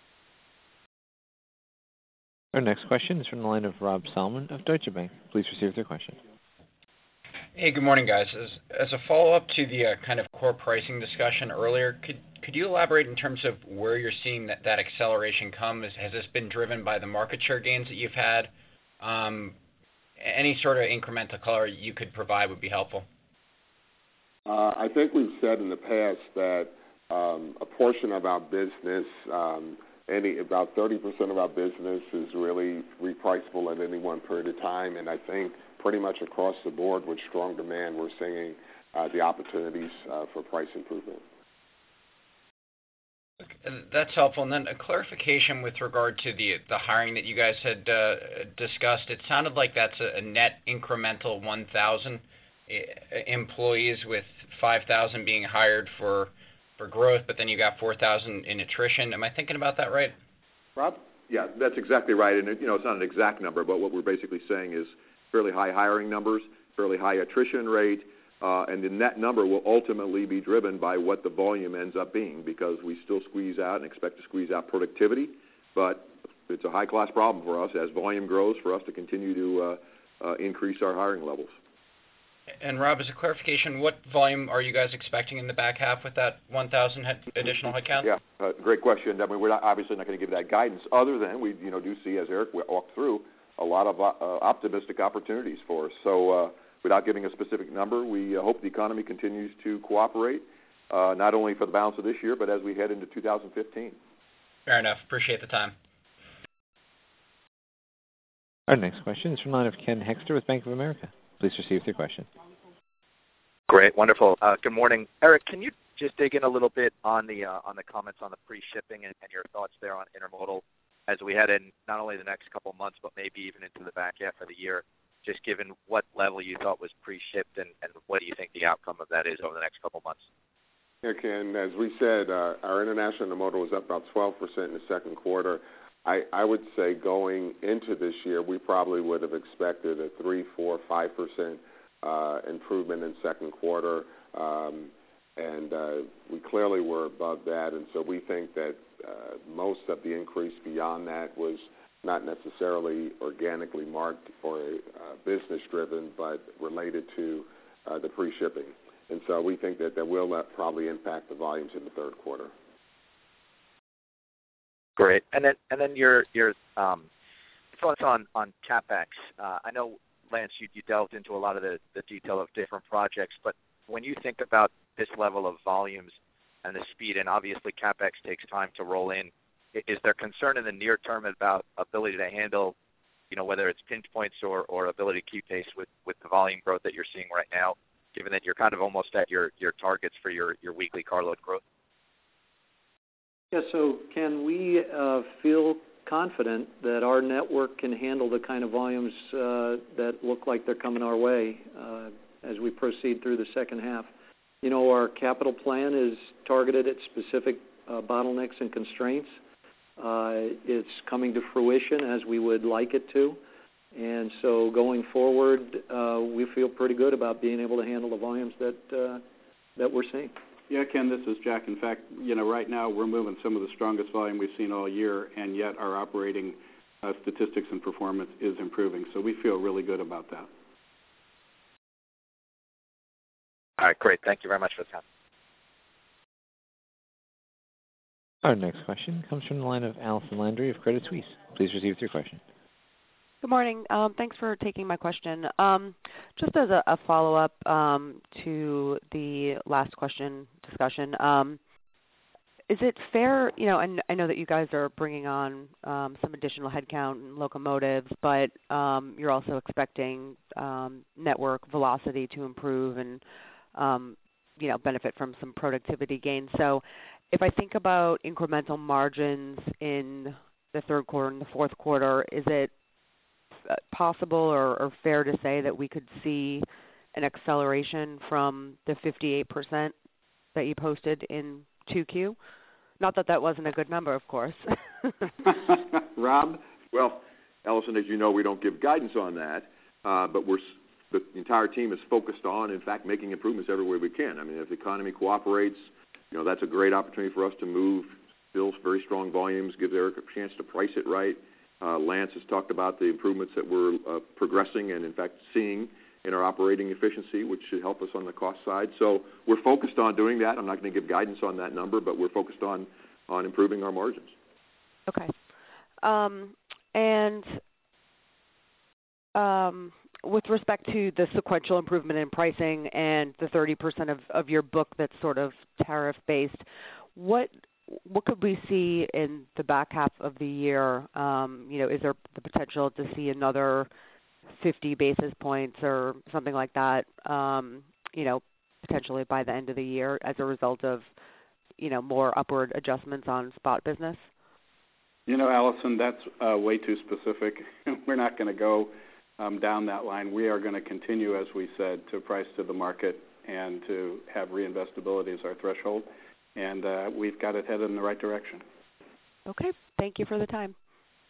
Our next question is from the line of Rob Salmon of Deutsche Bank. Please proceed with your question.
Hey, good morning, guys. As, as a follow-up to the uh, kind of core pricing discussion earlier, could could you elaborate in terms of where you're seeing that, that acceleration come? Is, has this been driven by the market share gains that you've had? Um, any sort of incremental color you could provide would be helpful.
Uh, I think we've said in the past that um, a portion of our business, um, any about thirty percent of our business is really repriceable at any one period of time, and I think pretty much across the board with strong demand, we're seeing uh, the opportunities uh, for price improvement.
That's helpful. And then a clarification with regard to the the hiring that you guys had uh, discussed. It sounded like that's a, a net incremental one thousand employees, with five thousand being hired for for growth, but then you got four thousand in attrition. Am I thinking about that right?
Rob?
Yeah, that's exactly right. And, it, you know, it's not an exact number, but what we're basically saying is fairly high hiring numbers, fairly high attrition rate, uh, and the net number will ultimately be driven by what the volume ends up being, because we still squeeze out and expect to squeeze out productivity, but it's a high-class problem for us as volume grows for us to continue to uh, uh, increase our hiring levels.
And Rob, as a clarification, what volume are you guys expecting in the back half with that one thousand head, additional headcount?
Yeah, uh, great question. I mean, we're not, obviously not going to give that guidance, other than we, you know, do see, as Eric walked through, a lot of uh, optimistic opportunities for us. So, uh, without giving a specific number, we uh, hope the economy continues to cooperate, uh, not only for the balance of this year, but as we head into two thousand fifteen.
Fair enough. Appreciate the time.
Our next question is from the line of Ken Hoexter with Bank of America. Please proceed with your question.
Great, wonderful. Uh, good morning, Eric. Can you just dig in a little bit on the uh, on the comments on the pre-shipping and, and your thoughts there on intermodal as we head in not only the next couple of months, but maybe even into the back half of the year? Just given what level you thought was pre-shipped, and, and what do you think the outcome of that is over the next couple of months?
Yeah, Ken, as we said, uh, our international intermodal was up about twelve percent in the second quarter. I, I would say going into this year, we probably would have expected a three, four, five percent uh, improvement in second quarter, um, and uh, we clearly were above that. And so we think that uh, most of the increase beyond that was not necessarily organically marked or uh, business-driven, but related to uh, the pre-shipping. And so we think that that will uh, probably impact the volumes in the third quarter.
Great. And then and then your your um, thoughts on, on CapEx. Uh, I know, Lance, you, you delved into a lot of the, the detail of different projects, but when you think about this level of volumes and the speed, and obviously CapEx takes time to roll in, is there concern in the near term about ability to handle, you know, whether it's pinch points or, or ability to keep pace with, with the volume growth that you're seeing right now, given that you're kind of almost at your, your targets for your, your weekly carload growth?
Yeah, so Ken, we uh, feel confident that our network can handle the kind of volumes uh, that look like they're coming our way uh, as we proceed through the second half. You know, our capital plan is targeted at specific uh, bottlenecks and constraints. Uh, it's coming to fruition as we would like it to. And so going forward, uh, we feel pretty good about being able to handle the volumes that uh, that we're seeing.
Yeah, Ken, this is Jack. In fact, you know, right now we're moving some of the strongest volume we've seen all year, and yet our operating uh, statistics and performance is improving. So we feel really good about that.
All right, great. Thank you very much for the time.
Our next question comes from the line of Allison Landry of Credit Suisse. Please proceed with your question.
Good morning. Um, thanks for taking my question. Um, just as a, a follow-up um, to the last question discussion, um, is it fair, you know, and I know that you guys are bringing on um, some additional headcount and locomotives, but um, you're also expecting um, network velocity to improve and, um, you know, benefit from some productivity gains. So if I think about incremental margins in the third quarter and the fourth quarter, is it possible or, or fair to say that we could see an acceleration from the fifty-eight percent that you posted in two Q? Not that that wasn't a good number, of course.
Rob?
Well, Allison, as you know, we don't give guidance on that, uh, but we're the entire team is focused on, in fact, making improvements everywhere we can. I mean, if the economy cooperates, you know, that's a great opportunity for us to move, build very strong volumes, give Eric a chance to price it right. Uh, Lance has talked about the improvements that we're uh, progressing and, in fact, seeing in our operating efficiency, which should help us on the cost side. So we're focused on doing that. I'm not going to give guidance on that number, but we're focused on, on improving our margins.
Okay. Um, and um, with respect to the sequential improvement in pricing and the thirty percent of, of your book that's sort of tariff-based, what what could we see in the back half of the year? Um, you know, is there the potential to see another fifty basis points or something like that, um, you know, potentially by the end of the year as a result of, you know, more upward adjustments on spot business?
You know, Allison, that's uh, way too specific. We're not going to go um, down that line. We are going to continue, as we said, to price to the market and to have reinvestability as our threshold. And uh, we've got it headed in the right direction.
Okay. Thank you for the time.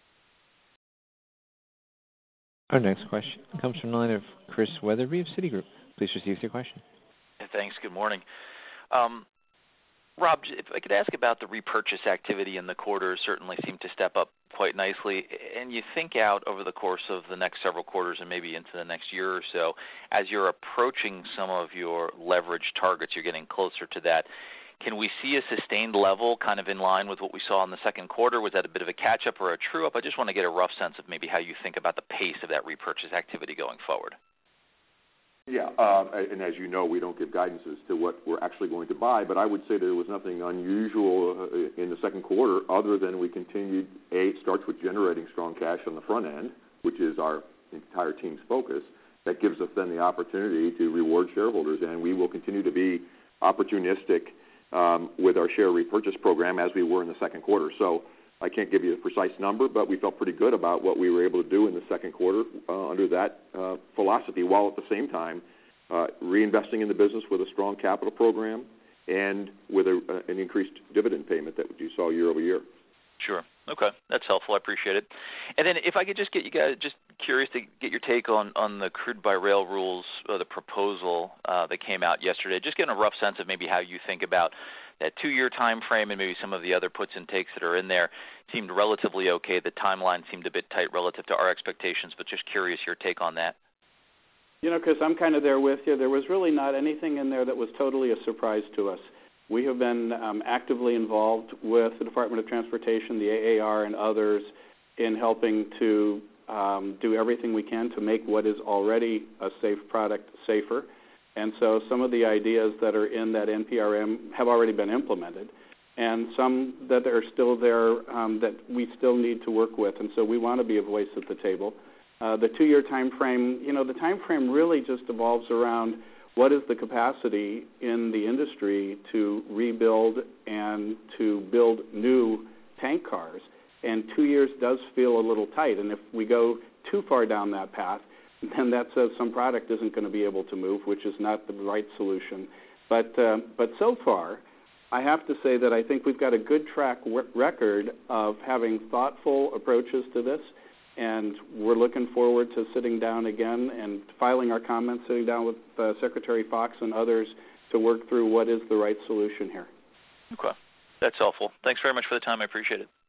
Our next question comes from the line of Chris Wetherbee of Citigroup. Please proceed with your question.
Thanks. Good morning. Um, Rob, if I could ask about the repurchase activity in the quarter, certainly seemed to step up quite nicely. And you think out over the course of the next several quarters and maybe into the next year or so, as you're approaching some of your leverage targets, you're getting closer to that. Can we see a sustained level kind of in line with what we saw in the second quarter? Was that a bit of a catch-up or a true-up? I just want to get a rough sense of maybe how you think about the pace of that repurchase activity going forward.
Yeah, uh, and as you know, we don't give guidance as to what we're actually going to buy, but I would say there was nothing unusual uh, in the second quarter other than we continued, A, it starts with generating strong cash on the front end, which is our entire team's focus. That gives us then the opportunity to reward shareholders, and we will continue to be opportunistic Um, with our share repurchase program as we were in the second quarter. So I can't give you a precise number, but we felt pretty good about what we were able to do in the second quarter uh, under that uh, philosophy, while at the same time uh, reinvesting in the business with a strong capital program and with a, uh, an increased dividend payment that you saw year over year.
Sure. Okay, that's helpful. I appreciate it. And then if I could just get you guys, just curious to get your take on, on the crude by rail rules, uh, the proposal uh, that came out yesterday. Just getting a rough sense of maybe how you think about that two-year time frame and maybe some of the other puts and takes that are in there. Seemed relatively okay. The timeline seemed a bit tight relative to our expectations, but just curious your take on that.
You know, Chris, I'm kind of there with you. There was really not anything in there that was totally a surprise to us. We have been um, actively involved with the Department of Transportation, the A A R, and others in helping to um, do everything we can to make what is already a safe product safer. And so some of the ideas that are in that N P R M have already been implemented, and some that are still there um, that we still need to work with. And so we want to be a voice at the table. Uh, the two-year time frame, you know, the time frame really just evolves around what is the capacity in the industry to rebuild and to build new tank cars. And two years does feel a little tight. And if we go too far down that path, then that says some product isn't going to be able to move, which is not the right solution. But uh, but so far, I have to say that I think we've got a good track w- record of having thoughtful approaches to this. And we're looking forward to sitting down again and filing our comments, sitting down with uh, Secretary Fox and others to work through what is the right solution here.
Okay. That's helpful. Thanks very much for the time. I appreciate it.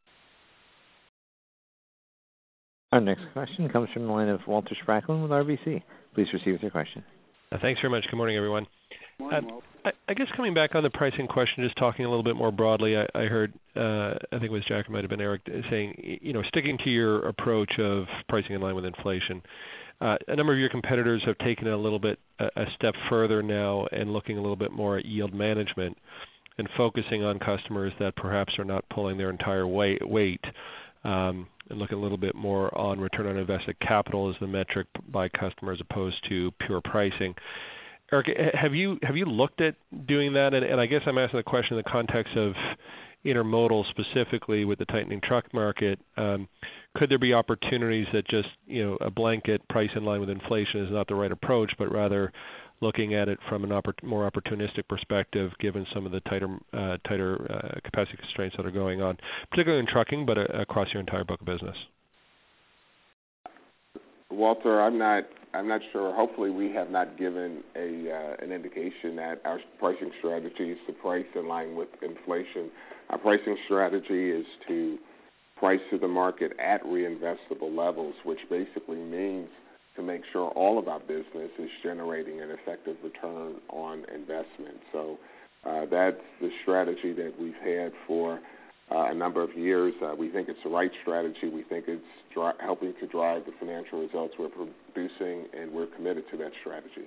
Our next question comes from the line of Walter Spracklin with R B C. Please proceed with your question.
Uh, thanks very much. Good morning, everyone.
Morning,
uh, I, I guess coming back on the pricing question, just talking a little bit more broadly, I, I heard, uh, I think it was Jack, it might have been Eric, saying, you know, sticking to your approach of pricing in line with inflation. Uh, a number of your competitors have taken it a little bit a, a step further now and looking a little bit more at yield management and focusing on customers that perhaps are not pulling their entire weight, weight um, and looking a little bit more on return on invested capital as the metric by customer as opposed to pure pricing. Eric, have you have you looked at doing that? And, and I guess I'm asking the question in the context of intermodal specifically with the tightening truck market. Um, could there be opportunities that just, you know, a blanket price in line with inflation is not the right approach, but rather looking at it from an oppor- more opportunistic perspective, given some of the tighter uh, tighter uh, capacity constraints that are going on, particularly in trucking, but uh, across your entire book of business?
Walter, I'm not I'm not sure. Hopefully we have not given a uh, an indication that our pricing strategy is to price in line with inflation. Our pricing strategy is to price to the market at reinvestable levels, which basically means to make sure all of our business is generating an effective return on investment. So uh, that's the strategy that we've had for Uh, a number of years. Uh, we think it's the right strategy. We think it's dri- helping to drive the financial results we're producing, and we're committed to that strategy.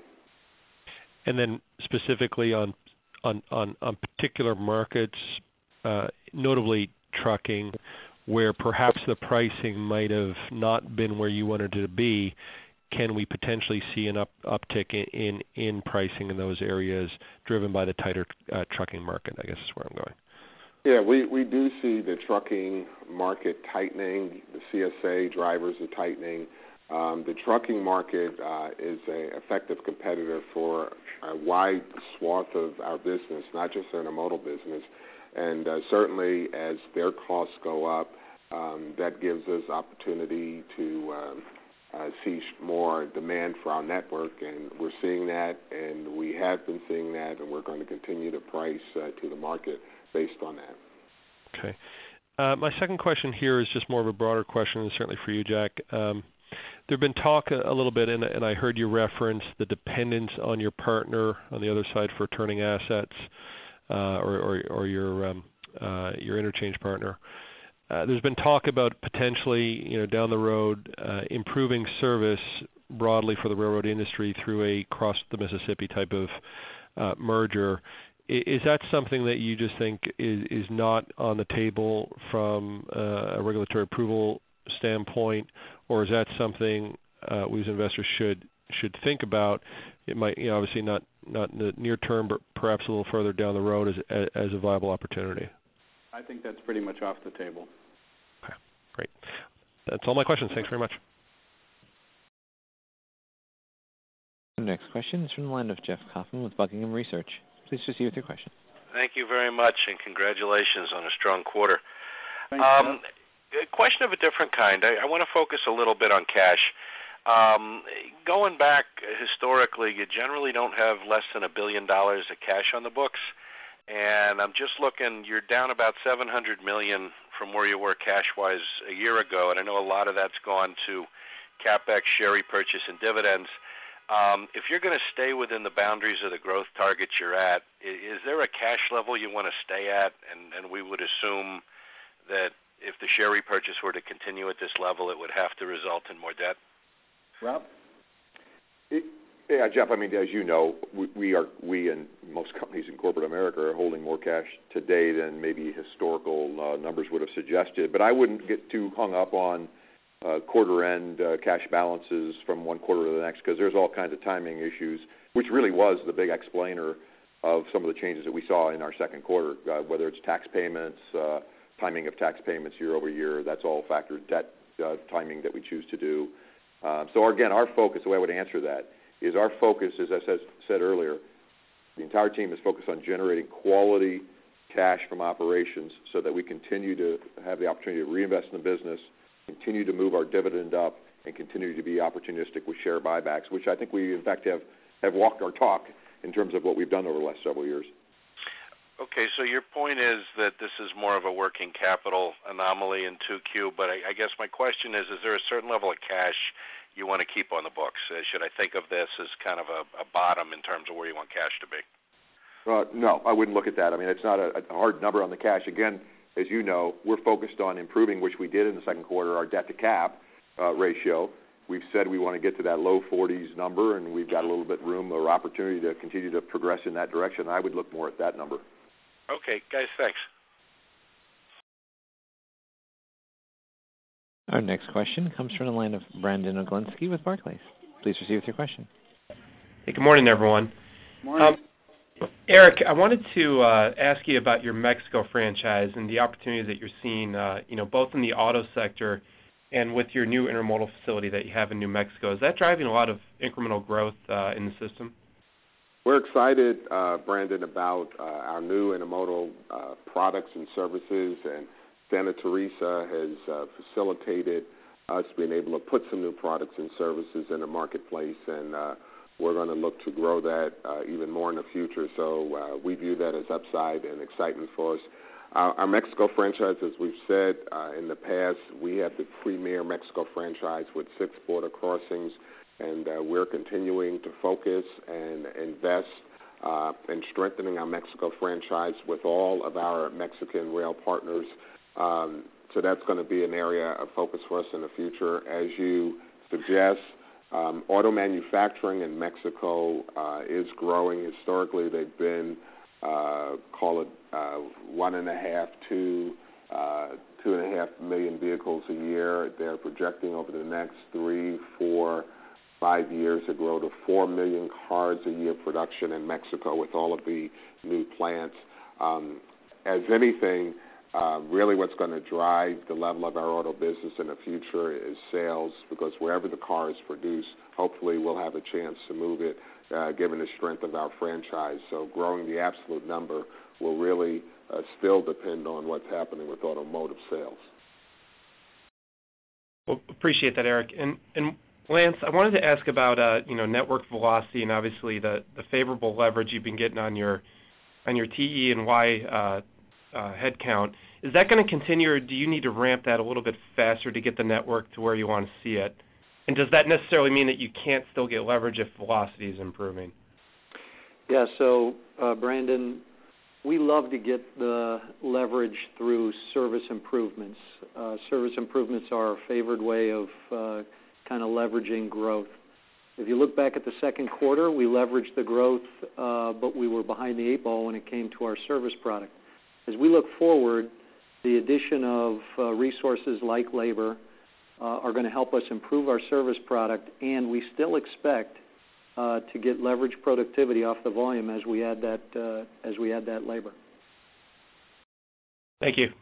And then specifically on on, on, on particular markets, uh, notably trucking, where perhaps the pricing might have not been where you wanted it to be, can we potentially see an up, uptick in, in, in pricing in those areas driven by the tighter uh, trucking market, I guess is where I'm going.
Yeah, we, we do see the trucking market tightening. The C S A drivers are tightening. Um, the trucking market uh, is an effective competitor for a wide swath of our business, not just the intermodal business. And uh, certainly as their costs go up, um, that gives us opportunity to um, uh, see more demand for our network. And we're seeing that, and we have been seeing that, and we're going to continue to price uh, to the market based on that.
Okay. Uh, my second question here is just more of a broader question, and certainly for you, Jack. Um, there have been talk a, a little bit, and, and I heard you reference the dependence on your partner on the other side for turning assets, uh, or, or, or your um, uh, your interchange partner. Uh, there's been talk about potentially, you know, down the road, uh, improving service broadly for the railroad industry through a cross the Mississippi type of uh, merger. Is that something that you just think is, is not on the table from uh, a regulatory approval standpoint, or is that something uh, we as investors should should think about? It might, you know, obviously not, not in the near term, but perhaps a little further down the road as as a viable opportunity.
I think that's pretty much off the table.
Okay, great. That's all my questions. Thanks very much.
The next question is from the line of Jeff Kauffman with Buckingham Research. Please proceed with your question.
Thank you very much, and congratulations on a strong quarter.
Thanks,
um, a question of a different kind. I, I want to focus a little bit on cash. Um, going back historically, you generally don't have less than a billion dollars of cash on the books. And I'm just looking, you're down about seven hundred million dollars from where you were cash-wise a year ago, and I know a lot of that's gone to CapEx, share repurchase, and dividends. Um, if you're going to stay within the boundaries of the growth targets you're at, is there a cash level you want to stay at? And, and we would assume that if the share repurchase were to continue at this level, it would have to result in more debt?
Rob? It, yeah, Jeff, I mean, as you know, we, we are we and most companies in corporate America are holding more cash today than maybe historical uh, numbers would have suggested. But I wouldn't get too hung up on uh, quarter-end uh, cash balances from one quarter to the next, because there's all kinds of timing issues, which really was the big explainer of some of the changes that we saw in our second quarter, uh, whether it's tax payments, uh, timing of tax payments year over year. That's all factored, debt uh, timing that we choose to do. Uh, so, again, our focus, the way I would answer that, is our focus, as I said, said earlier, the entire team is focused on generating quality cash from operations so that we continue to have the opportunity to reinvest in the business, continue to move our dividend up, and continue to be opportunistic with share buybacks, which I think we, in fact, have, have walked our talk in terms of what we've done over the last several years.
Okay, so your point is that this is more of a working capital anomaly in two Q, but I, I guess my question is, is there a certain level of cash you want to keep on the books? Uh, should I think of this as kind of a, a bottom in terms of where you want cash to be?
Uh, no, I wouldn't look at that. I mean, it's not a, a hard number on the cash. Again, as you know, we're focused on improving, which we did in the second quarter, our debt-to-cap uh, ratio. We've said we want to get to that low forties number, and we've got a little bit room or opportunity to continue to progress in that direction. I would look more at that number.
Okay, guys, thanks.
Our next question comes from the line of Brandon Oglenski with Barclays. Please proceed with your question.
Hey, good morning, everyone.
Morning.
Um, Eric, I wanted to uh, ask you about your Mexico franchise and the opportunities that you're seeing, uh, you know, both in the auto sector and with your new intermodal facility that you have in New Mexico. Is that driving a lot of incremental growth uh, in the system?
We're excited, uh, Brandon, about uh, our new intermodal uh, products and services, and Santa Teresa has uh, facilitated us being able to put some new products and services in the marketplace, and uh, we're going to look to grow that uh, even more in the future. So uh, we view that as upside and excitement for us. Our, our Mexico franchise, as we've said uh, in the past, we have the premier Mexico franchise with six border crossings, and uh, we're continuing to focus and invest uh, in strengthening our Mexico franchise with all of our Mexican rail partners. Um, so that's going to be an area of focus for us in the future. As you suggest, um, auto manufacturing in Mexico uh, is growing. Historically, they've been, uh, call it uh, one and a half to uh, two and a half million vehicles a year. They're projecting over the next three, four, five years to grow to four million cars a year production in Mexico with all of the new plants. Um, as anything, Uh, really what's going to drive the level of our auto business in the future is sales, because wherever the car is produced, hopefully we'll have a chance to move it, uh, given the strength of our franchise. So growing the absolute number will really uh, still depend on what's happening with automotive sales.
Well, appreciate that, Eric. And, and Lance, I wanted to ask about uh, you know, network velocity and obviously the, the favorable leverage you've been getting on your on your T E and Y uh, Uh, headcount. Is that going to continue, or do you need to ramp that a little bit faster to get the network to where you want to see it? And does that necessarily mean that you can't still get leverage if velocity is improving?
Yeah, so, uh, Brandon, we love to get the leverage through service improvements. Uh, service improvements are our favored way of uh, kind of leveraging growth. If you look back at the second quarter, we leveraged the growth, uh, but we were behind the eight ball when it came to our service product. As we look forward, the addition of uh, resources like labor uh, are going to help us improve our service product, and we still expect uh, to get leverage productivity off the volume as we add that uh, as we add that labor.
Thank you.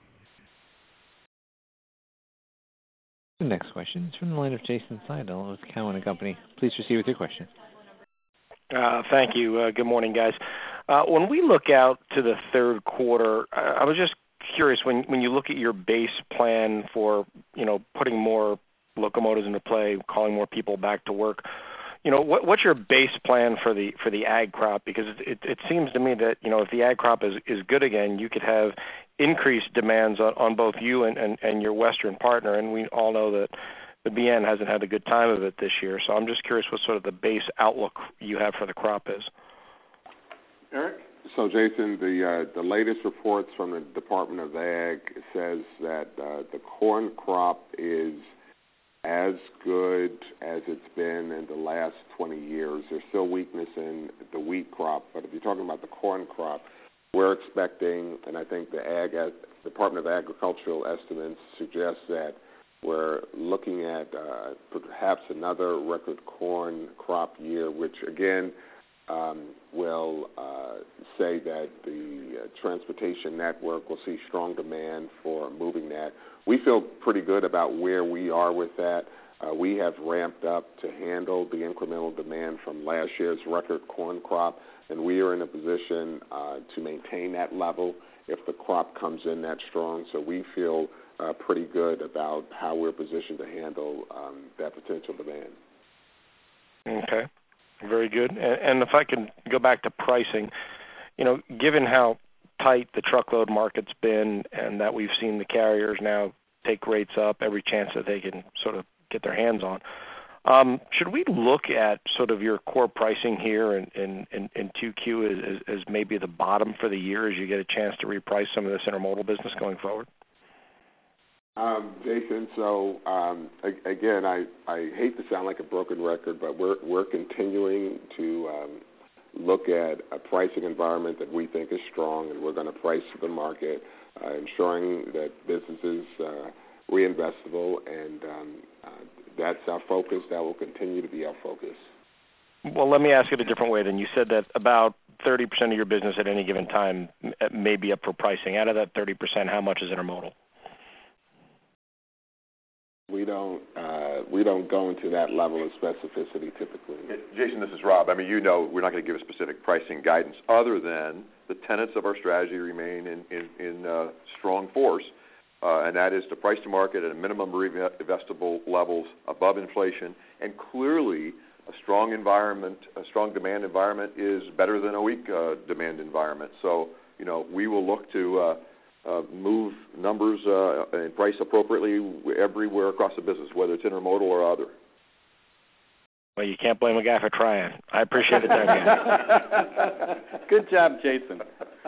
The next question is from the line of Jason Seidel with Cowen and Company. Please proceed with your question.
Uh, thank you. Uh, good morning, guys. Uh, when we look out to the third quarter, I, I was just
curious, when when you look at your base plan for, you know, putting more locomotives into play, calling more people back to work, you know, what, what's your base plan for the for the ag crop? Because it, it, it seems to me that, you know, if the ag crop is, is good again, you could have increased demands on, on both you and, and, and your Western partner, and we all know that the B N hasn't had a good time of it this year. So I'm just curious what sort of the base outlook you have for the crop is.
Eric?
So, Jason, the uh, the latest reports from the Department of Ag says that uh, the corn crop is as good as it's been in the last twenty years. There's still weakness in the wheat crop, but if you're talking about the corn crop, we're expecting, and I think the Ag Department of Agricultural estimates suggest that we're looking at uh, perhaps another record corn crop year, which again um, will uh, say that the uh, transportation network will see strong demand for moving that. We feel pretty good about where we are with that. Uh, we have ramped up to handle the incremental demand from last year's record corn crop, and we are in a position uh, to maintain that level if the crop comes in that strong. So we feel uh, pretty good about how we're positioned to handle um, that potential demand.
Okay, very good. And, and if I can go back to pricing, you know, given how tight the truckload market's been and that we've seen the carriers now take rates up every chance that they can sort of get their hands on, um, should we look at sort of your core pricing here in, in, in, in two Q as, as maybe the bottom for the year as you get a chance to reprice some of this intermodal business going forward?
Um, Jason, so um, a- again, I, I hate to sound like a broken record, but we're we're continuing to um, look at a pricing environment that we think is strong, and we're going to price to the market, uh, ensuring that business is uh, reinvestable, and um, uh, that's our focus. That will continue to be our focus.
Well, let me ask it a different way. Then you said that about thirty percent of your business at any given time may be up for pricing. Out of that thirty percent, how much is intermodal?
We don't uh, we don't go into that level of specificity typically.
Jason, this is Rob. I mean, you know, we're not going to give a specific pricing guidance other than the tenets of our strategy remain in in, in uh, strong force, uh, and that is to price to market at a minimum investable levels above inflation. And clearly, a strong environment, a strong demand environment is better than a weak uh, demand environment. So, you know, we will look to Uh, Uh, move numbers uh, and price appropriately everywhere across the business, whether it's intermodal or other.
Well, you can't blame a guy for trying. I appreciate it, Dan.
Good job, Jason.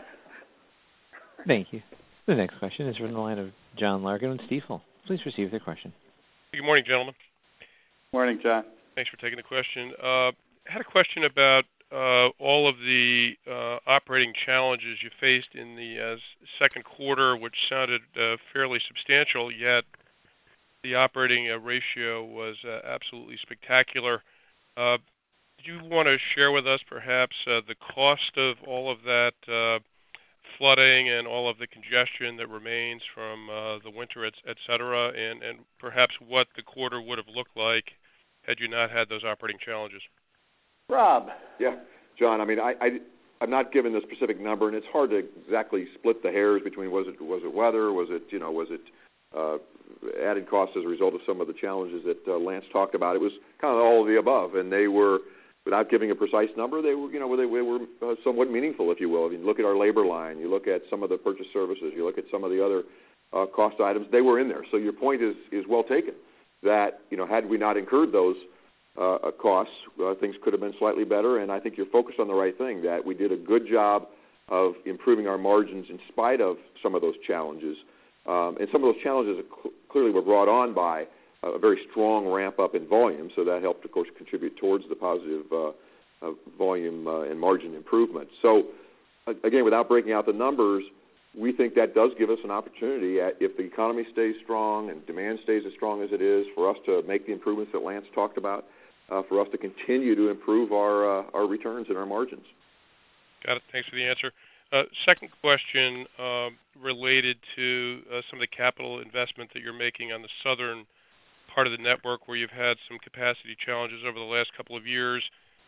Thank you. The next question is from the line of John Larkin with Stifel. Please proceed with your question.
Good morning, gentlemen.
Morning, John.
Thanks for taking the question. Uh, I had a question about Uh, all of the uh, operating challenges you faced in the uh, second quarter, which sounded uh, fairly substantial, yet the operating uh, ratio was uh, absolutely spectacular. Uh, do you want to share with us perhaps uh, the cost of all of that uh, flooding and all of the congestion that remains from uh, the winter, et, et cetera, and, and perhaps what the quarter would have looked like had you not had those operating challenges?
Rob.
Yeah, John. I mean, I, I I'm not given the specific number, and it's hard to exactly split the hairs between was it was it weather, was it you know was it uh, added cost as a result of some of the challenges that uh, Lance talked about. It was kind of all of the above, and they were, without giving a precise number, they were you know they, they were uh, somewhat meaningful, if you will. I mean, look at our labor line, you look at some of the purchase services, you look at some of the other uh, cost items. They were in there. So your point is is well taken. That you know had we not incurred those Uh, costs, uh, things could have been slightly better, and I think you're focused on the right thing, that we did a good job of improving our margins in spite of some of those challenges. Um, and some of those challenges cl- clearly were brought on by a very strong ramp-up in volume, so that helped, of course, contribute towards the positive uh, uh, volume uh, and margin improvement. So, uh, again, without breaking out the numbers, we think that does give us an opportunity, at, if the economy stays strong and demand stays as strong as it is, for us to make the improvements that Lance talked about, Uh, for us to continue to improve our uh, our returns and our margins.
Got it. Thanks for the answer. Uh, second question uh, related to uh, some of the capital investment that you're making on the southern part of the network, where you've had some capacity challenges over the last couple of years.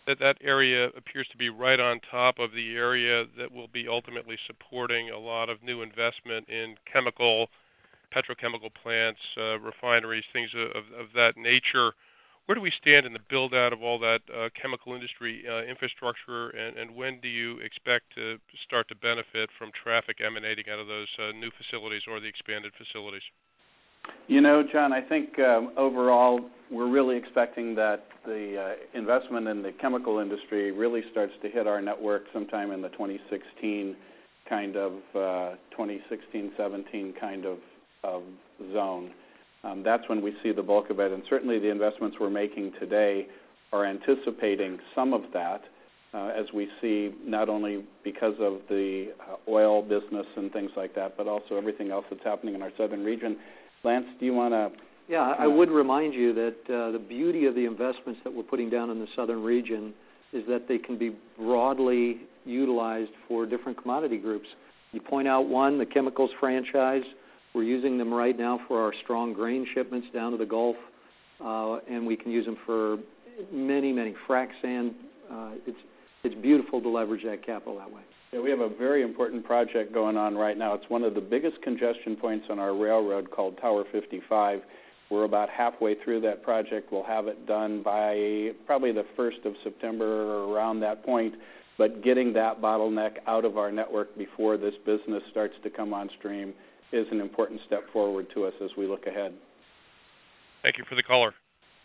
that that area appears to be right on top of the area that will be ultimately supporting a lot of new investment in chemical, petrochemical plants, uh, refineries, things of, of that nature. Where do we stand in the build-out of all that uh, chemical industry uh, infrastructure, and, and when do you expect to start to benefit from traffic emanating out of those uh, new facilities or the expanded facilities?
You know, John, I think um, overall we're really expecting that the uh, investment in the chemical industry really starts to hit our network sometime in the twenty sixteen kind of uh, twenty sixteen seventeen kind of, of zone. Um, that's when we see the bulk of it, and certainly the investments we're making today are anticipating some of that uh, as we see not only because of the uh, oil business and things like that, but also everything else that's happening in our southern region. Lance, do you want to?
Yeah, I would remind you that uh, the beauty of the investments that we're putting down in the southern region is that they can be broadly utilized for different commodity groups. You point out one, the chemicals franchise. We're using them right now for our strong grain shipments down to the Gulf, uh, and we can use them for many, many frac sand. Uh, it's it's beautiful to leverage that capital that way.
Yeah, we have a very important project going on right now. It's one of the biggest congestion points on our railroad called Tower fifty-five. We're about halfway through that project. We'll have it done by probably the first of September or around that point. But getting that bottleneck out of our network before this business starts to come on stream is an important step forward to us as we look ahead.
Thank you for the caller.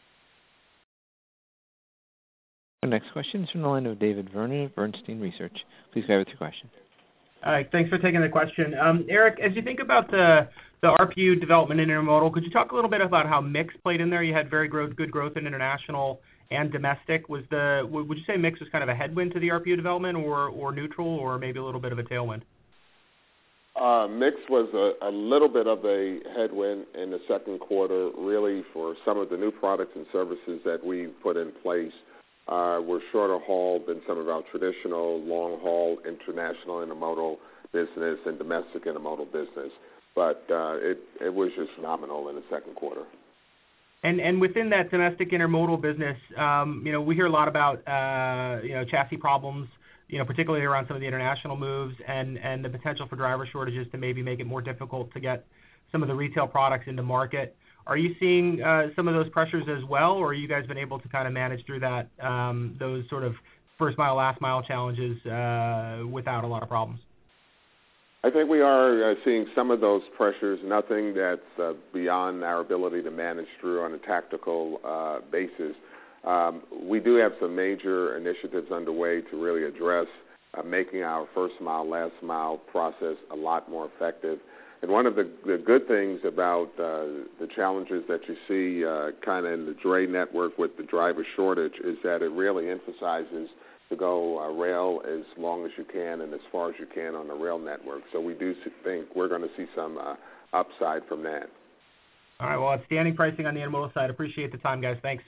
Our next question is from the line of David Vernon of Bernstein Research. Please go ahead with your question.
All right, thanks for taking the question. Um, Eric, as you think about the the R P U development in intermodal, could you talk a little bit about how mix played in there? You had very growth, good growth in international and domestic. Was the would you say mix was kind of a headwind to the R P U development, or or neutral, or maybe a little bit of a tailwind?
Uh, mix was a, a little bit of a headwind in the second quarter, really, for some of the new products and services that we put in place. Uh, we're shorter haul than some of our traditional long haul international intermodal business and domestic intermodal business, but uh, it it was just nominal in the second quarter.
And and within that domestic intermodal business, um, you know, we hear a lot about uh, you know chassis problems, you know, particularly around some of the international moves, and, and the potential for driver shortages to maybe make it more difficult to get some of the retail products into market. Are you seeing uh, some of those pressures as well, or are you guys been able to kind of manage through that, um, those sort of first mile, last mile challenges uh, without a lot of problems?
I think we are uh, seeing some of those pressures, nothing that's uh, beyond our ability to manage through on a tactical uh, basis. Um, we do have some major initiatives underway to really address uh, making our first mile, last mile process a lot more effective. And one of the, the good things about uh, the challenges that you see uh, kind of in the dray network with the driver shortage is that it really emphasizes to go uh, rail as long as you can and as far as you can on the rail network. So we do think we're going to see some uh, upside from that.
All right, well, outstanding pricing on the intermodal side. Appreciate the time, guys. Thanks.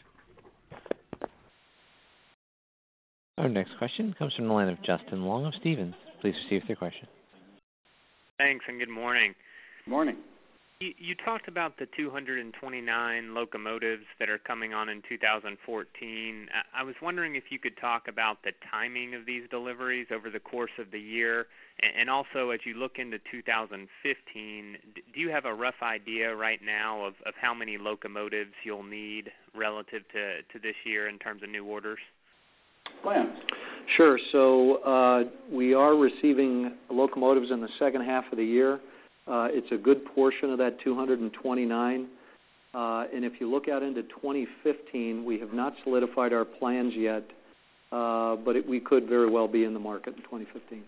Our next question comes from the line of Justin Long of Stephens. Please proceed with your question.
Thanks, and good morning.
Good morning.
You, you talked about the two hundred twenty-nine locomotives that are coming on in two thousand fourteen. I was wondering if you could talk about the timing of these deliveries over the course of the year, and also as you look into two thousand fifteen, do you have a rough idea right now of, of how many locomotives you'll need relative to, to this year in terms of new orders?
Lance.
Sure. So uh, we are receiving locomotives in the second half of the year. Uh, it's a good portion of that two hundred twenty-nine. Uh, and if you look out into twenty fifteen, we have not solidified our plans yet, uh, but it, we could very well be in the market in twenty fifteen.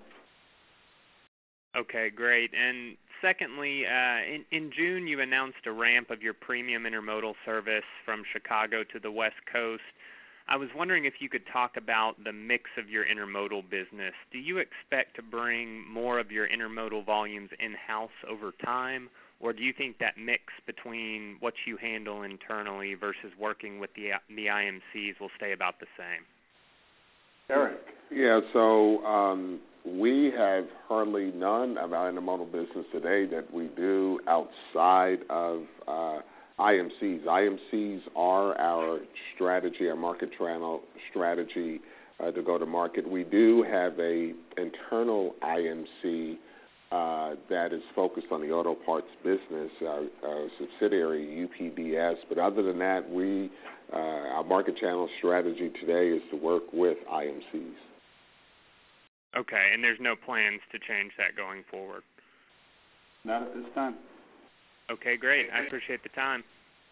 Okay, great. And secondly, uh, in, in June you announced a ramp of your premium intermodal service from Chicago to the West Coast. I was wondering if you could talk about the mix of your intermodal business. Do you expect to bring more of your intermodal volumes in-house over time, or do you think that mix between what you handle internally versus working with the, the I M Cs will stay about the same?
Eric.
Yeah, so um, we have hardly none of our intermodal business today that we do outside of uh, I M Cs. I M Cs are our strategy, our market channel strategy uh, to go to market. We do have a internal I M C uh, that is focused on the auto parts business, our, our subsidiary U P B S. But other than that, we uh, our market channel strategy today is to work with I M Cs.
Okay, and there's no plans to change that going forward?
Not at this time.
Okay, great. I appreciate the time.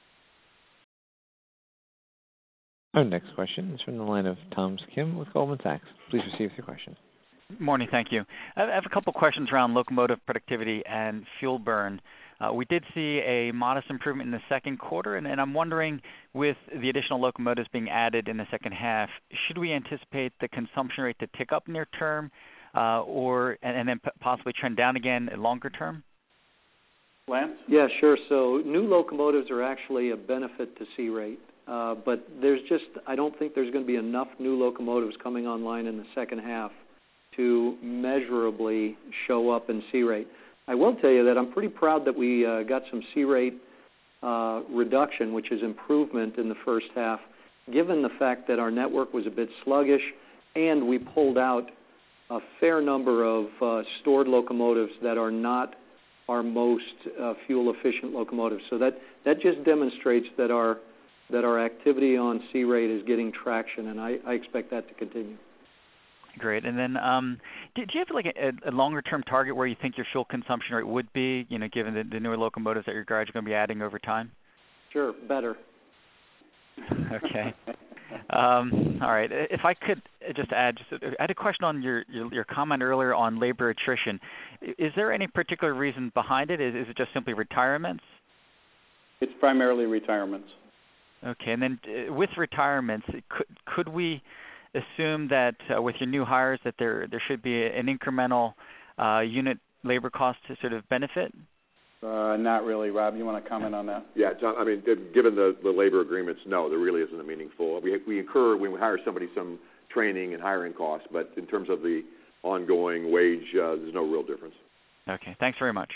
Our next question is from the line of Thomas Kim with Goldman Sachs. Please proceed with your question.
Morning, thank you. I have a couple questions around locomotive productivity and fuel burn. Uh, we did see a modest improvement in the second quarter, and, and I'm wondering, with the additional locomotives being added in the second half, should we anticipate the consumption rate to tick up near term, uh, or and, and then p- possibly trend down again longer term?
Lance?
Yeah, sure. So new locomotives are actually a benefit to C rate, uh, but there's just, I don't think there's going to be enough new locomotives coming online in the second half to measurably show up in C rate. I will tell you that I'm pretty proud that we uh, got some C rate uh, reduction, which is improvement in the first half, given the fact that our network was a bit sluggish and we pulled out a fair number of uh, stored locomotives that are not our most uh, fuel-efficient locomotives. So that, that just demonstrates that our that our activity on C rate is getting traction, and I, I expect that to continue.
Great. And then, um, do, do you have like a, a longer-term target where you think your fuel consumption rate would be, you know, given the, the newer locomotives that your guys are going to be adding over time?
Sure, better.
Okay. Um, all right. If I could just add, just, I had a question on your, your, your comment earlier on labor attrition. Is there any particular reason behind it? Is, is it just simply retirements?
It's primarily retirements.
Okay. And then uh, with retirements, could, could we assume that uh, with your new hires that there there should be an incremental uh, unit labor cost to sort of benefit?
Uh, not really. Rob, you want to comment on that?
Yeah, John, I mean, given the, the labor agreements, no, there really isn't a meaningful. We, we incur, when we hire somebody, some training and hiring costs, but in terms of the ongoing wage, uh, there's no real difference.
Okay, thanks very much.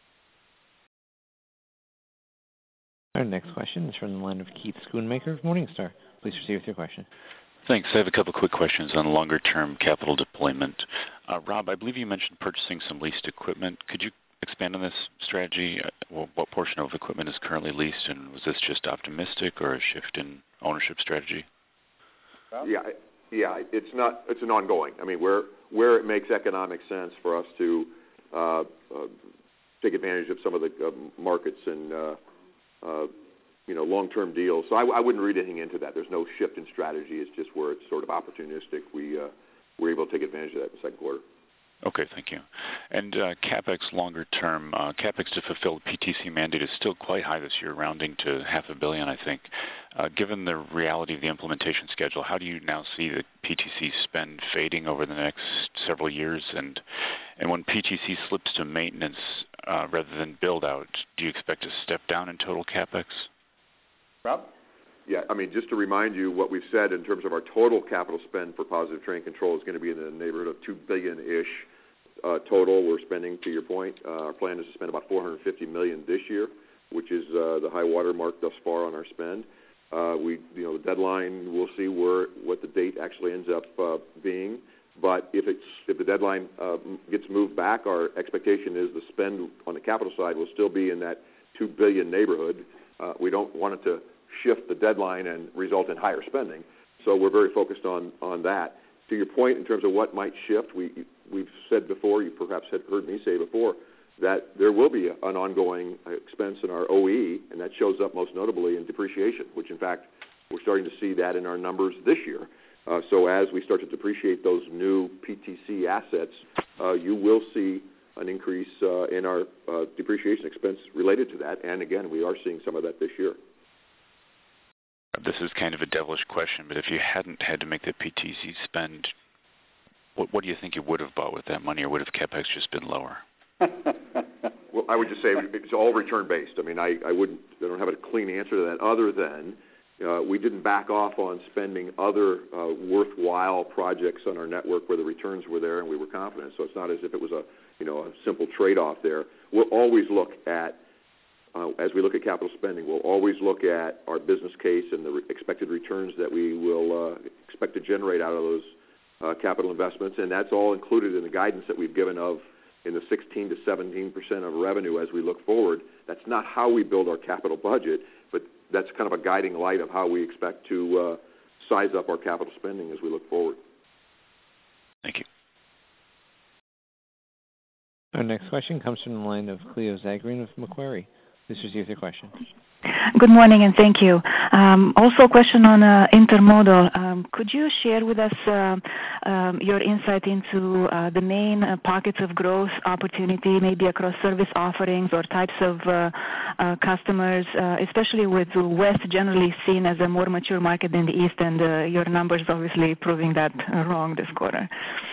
Our next question is from the line of Keith Schoonmaker of Morningstar. Please proceed with your question.
Thanks. I have a couple quick questions on longer-term capital deployment. Uh, Rob, I believe you mentioned purchasing some leased equipment. Could you expand on this strategy? Uh, what portion of equipment is currently leased, and was this just optimistic or a shift in ownership strategy?
Yeah, yeah, it's not. It's an ongoing. I mean, where where it makes economic sense for us to uh, uh, take advantage of some of the uh, markets and uh, uh, you know, long-term deals. So I, I wouldn't read anything into that. There's no shift in strategy. It's just where it's sort of opportunistic. We uh, were able to take advantage of that in the second quarter.
Okay, thank you. And uh, CapEx longer term, uh, CapEx to fulfill the P T C mandate is still quite high this year, rounding to half a billion, I think. Uh, given the reality of the implementation schedule, how do you now see the P T C spend fading over the next several years? And and when P T C slips to maintenance uh, rather than build out, do you expect a step down in total CapEx?
Rob?
Yeah, I mean, just to remind you, what we've said in terms of our total capital spend for Positive Train Control is going to be in the neighborhood of two billion dollars-ish uh, total. We're spending, to your point, uh, our plan is to spend about four hundred fifty million dollars this year, which is uh, the high water mark thus far on our spend. Uh, we, you know, the deadline, we'll see where what the date actually ends up uh, being. But if it's if the deadline uh, gets moved back, our expectation is the spend on the capital side will still be in that two billion dollars neighborhood. Uh, we don't want it to shift the deadline and result in higher spending. So we're very focused on, on that. To your point, in terms of what might shift, we, we've said before, you perhaps had heard me say before, that there will be an ongoing expense in our O E, and that shows up most notably in depreciation, which in fact we're starting to see that in our numbers this year. Uh, so as we start to depreciate those new P T C assets, uh, you will see an increase uh, in our uh, depreciation expense related to that. And again, we are seeing some of that this year.
This is kind of a devilish question, but if you hadn't had to make the P T C spend, what, what do you think you would have bought with that money, or would have CapEx just been lower?
Well, I would just say it's all return-based. I mean, I, I wouldn't, I don't have a clean answer to that other than uh, we didn't back off on spending other uh, worthwhile projects on our network where the returns were there and we were confident. So it's not as if it was a, you know, a simple trade-off there. We'll always look at uh, as we look at capital spending, we'll always look at our business case and the re- expected returns that we will uh, expect to generate out of those uh, capital investments, and that's all included in the guidance that we've given of in the sixteen to seventeen percent of revenue as we look forward. That's not how we build our capital budget, but that's kind of a guiding light of how we expect to uh, size up our capital spending as we look forward.
Thank you.
Our next question comes from the line of Cleo Zagrean of Macquarie. Please proceed with your question.
Good morning, and thank you. Um, also a question on uh, intermodal. Um, could you share with us uh, um, your insight into uh, the main uh, pockets of growth opportunity, maybe across service offerings or types of uh, uh, customers, uh, especially with the West generally seen as a more mature market than the East, and uh, your numbers obviously proving that uh, wrong this quarter.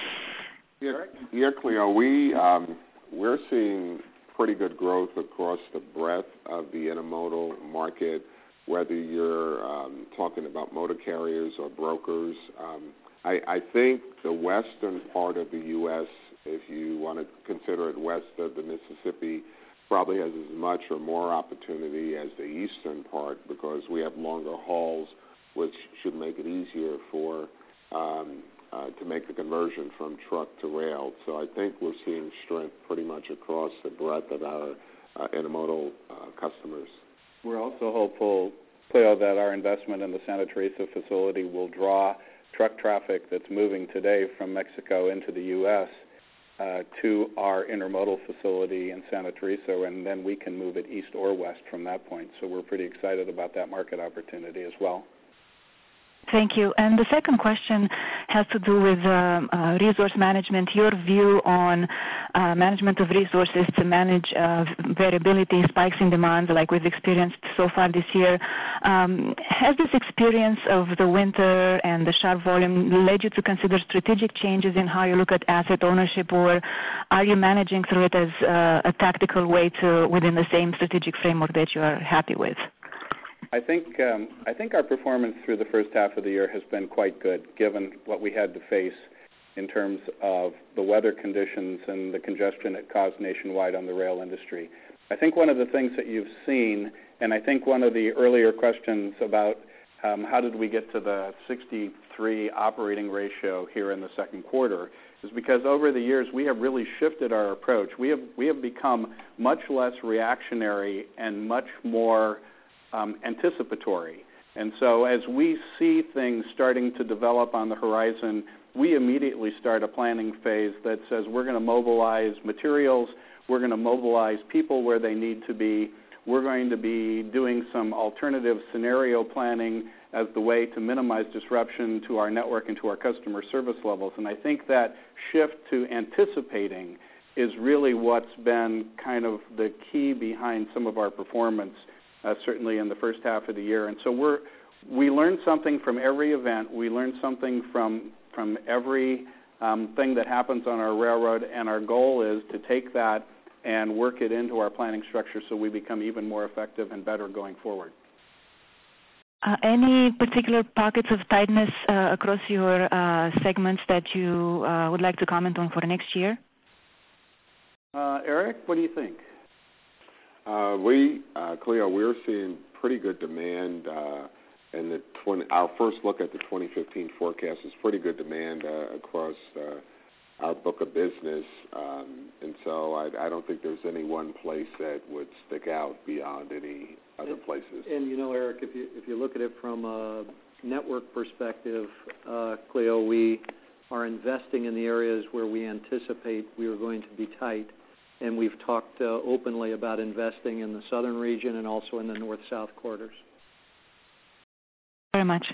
Yeah, yeah Cleo, we, um, we're seeing pretty good growth across the breadth of the intermodal market, whether you're um, talking about motor carriers or brokers. Um, I, I think the western part of the U S, if you want to consider it west of the Mississippi, probably has as much or more opportunity as the eastern part because we have longer hauls, which should make it easier for um, Uh, to make the conversion from truck to rail. So I think we're seeing strength pretty much across the breadth of our uh, intermodal uh, customers.
We're also hopeful, Cleo, that our investment in the Santa Teresa facility will draw truck traffic that's moving today from Mexico into the U S uh, to our intermodal facility in Santa Teresa, and then we can move it east or west from that point. So we're pretty excited about that market opportunity as well.
Thank you. And the second question has to do with um, uh, resource management, your view on uh, management of resources to manage uh, variability, spikes in demand like we've experienced so far this year. Um, has this experience of the winter and the sharp volume led you to consider strategic changes in how you look at asset ownership, or are you managing through it as uh, a tactical way to within the same strategic framework that you are happy with?
I think um, I think our performance through the first half of the year has been quite good, given what we had to face in terms of the weather conditions and the congestion it caused nationwide on the rail industry. I think one of the things that you've seen, and I think one of the earlier questions about um, how did we get to the sixty-three operating ratio here in the second quarter, is because over the years we have really shifted our approach. We have we have become much less reactionary and much more Um, anticipatory. And so as we see things starting to develop on the horizon, we immediately start a planning phase that says we're going to mobilize materials, we're going to mobilize people where they need to be, we're going to be doing some alternative scenario planning as the way to minimize disruption to our network and to our customer service levels. And I think that shift to anticipating is really what's been kind of the key behind some of our performance, Uh, certainly in the first half of the year. And so we're, we learn something from every event. We learn something from, from every um, thing that happens on our railroad, and our goal is to take that and work it into our planning structure so we become even more effective and better going forward.
Uh, any particular pockets of tightness uh, across your uh, segments that you uh, would like to comment on for next year?
Uh, Eric, what do you think?
Uh, we, uh, Cleo, we're seeing pretty good demand, uh, and the twenty, our first look at the twenty fifteen forecast is pretty good demand uh, across uh, our book of business, um, and so I, I don't think there's any one place that would stick out beyond any other
and,
places.
And you know, Eric, if you if you look at it from a network perspective, uh, Cleo, we are investing in the areas where we anticipate we are going to be tight. And we've talked uh, openly about investing in the southern region and also in the north-south corridors.
Very much.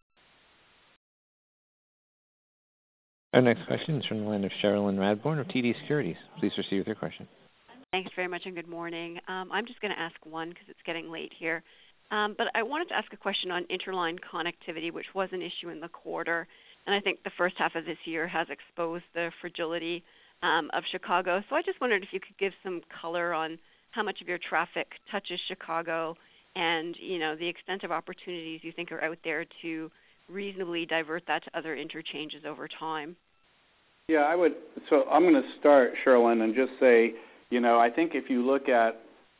Our next question is from the line of Cherilyn Radbourne of T D Securities. Please proceed with your question.
Thanks very much, and good morning. Um, I'm just going to ask one because it's getting late here. Um, but I wanted to ask a question on interline connectivity, which was an issue in the quarter. And I think the first half of this year has exposed the fragility Um, of Chicago. So I just wondered if you could give some color on how much of your traffic touches Chicago and, you know, the extent of opportunities you think are out there to reasonably divert that to other interchanges over time.
Yeah, I would. So I'm going to start, Cherilyn, and just say, you know, I think if you look at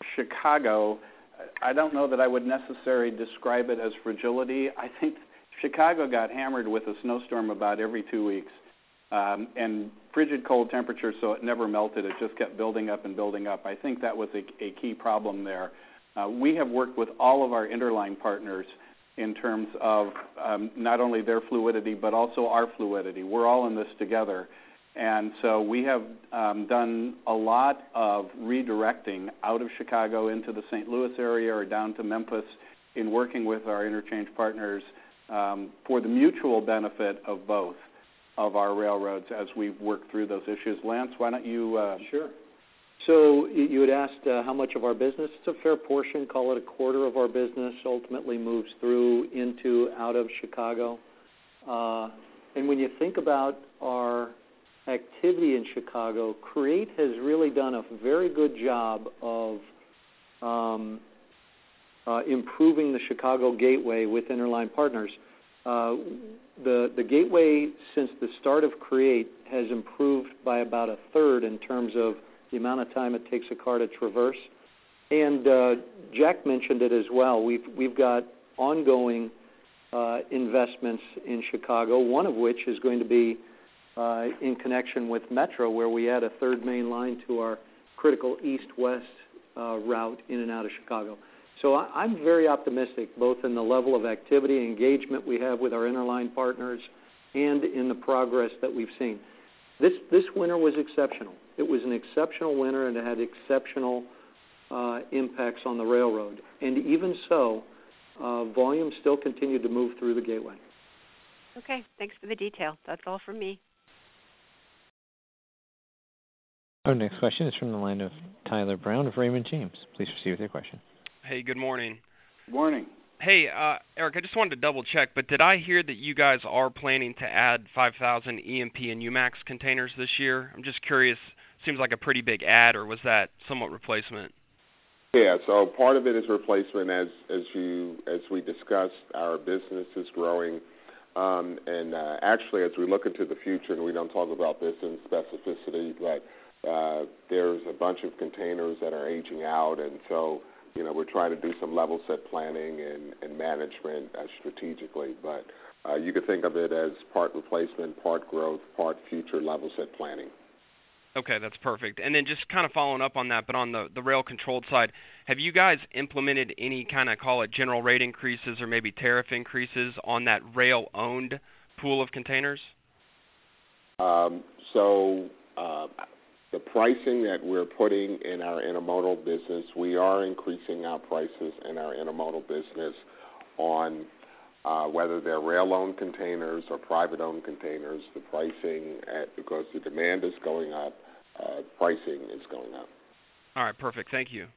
Chicago, I don't know that I would necessarily describe it as fragility. I think Chicago got hammered with a snowstorm about every two weeks, um, and frigid cold temperatures, so it never melted. It just kept building up and building up. I think that was a, a key problem there. Uh, we have worked with all of our interline partners in terms of um, not only their fluidity but also our fluidity. We're all in this together. And so we have um, done a lot of redirecting out of Chicago into the Saint Louis area or down to Memphis in working with our interchange partners um, for the mutual benefit of both of our railroads as we work through those issues. Lance, why don't you... Uh,
sure. So you had asked uh, how much of our business, it's a fair portion, call it a quarter of our business, ultimately moves through, into, out of Chicago. Uh, and when you think about our activity in Chicago, CREATE has really done a very good job of um, uh, improving the Chicago Gateway with interline partners. Uh, the, the gateway, since the start of CREATE, has improved by about a third in terms of the amount of time it takes a car to traverse. And uh, Jack mentioned it as well. We've, we've got ongoing uh, investments in Chicago, one of which is going to be uh, in connection with Metro, where we add a third main line to our critical east-west uh, route in and out of Chicago. So I, I'm very optimistic, both in the level of activity and engagement we have with our interline partners and in the progress that we've seen. This, this winter was exceptional. It was an exceptional winter, and it had exceptional uh, impacts on the railroad. And even so, uh, volume still continued to move through the gateway.
Okay, thanks for the detail. That's all from me.
Our next question is from the line of Tyler Brown of Raymond James. Please proceed with your question.
Hey, good morning.
Good morning.
Hey, uh, Eric, I just wanted to double check, but did I hear that you guys are planning to add five thousand E M P and U MAX containers this year? I'm just curious. Seems like a pretty big add, or was that somewhat replacement?
Yeah, so part of it is replacement. As as you as we discussed, our business is growing, um, and uh, actually, as we look into the future, and we don't talk about this in specificity, but uh, there's a bunch of containers that are aging out, and so you know we're trying to do some level set planning and, and management uh, strategically. But uh, you could think of it as part replacement, part growth, part future level set planning.
Okay, that's perfect. And then just kind of following up on that, but on the, the rail-controlled side, have you guys implemented any kind of, call it, general rate increases or maybe tariff increases on that rail-owned pool of containers?
Um, so uh, the pricing that we're putting in our intermodal business, we are increasing our prices in our intermodal business on uh, whether they're rail-owned containers or private-owned containers. The pricing, at, because the demand is going up, Uh, pricing is going up.
All right, perfect. Thank you.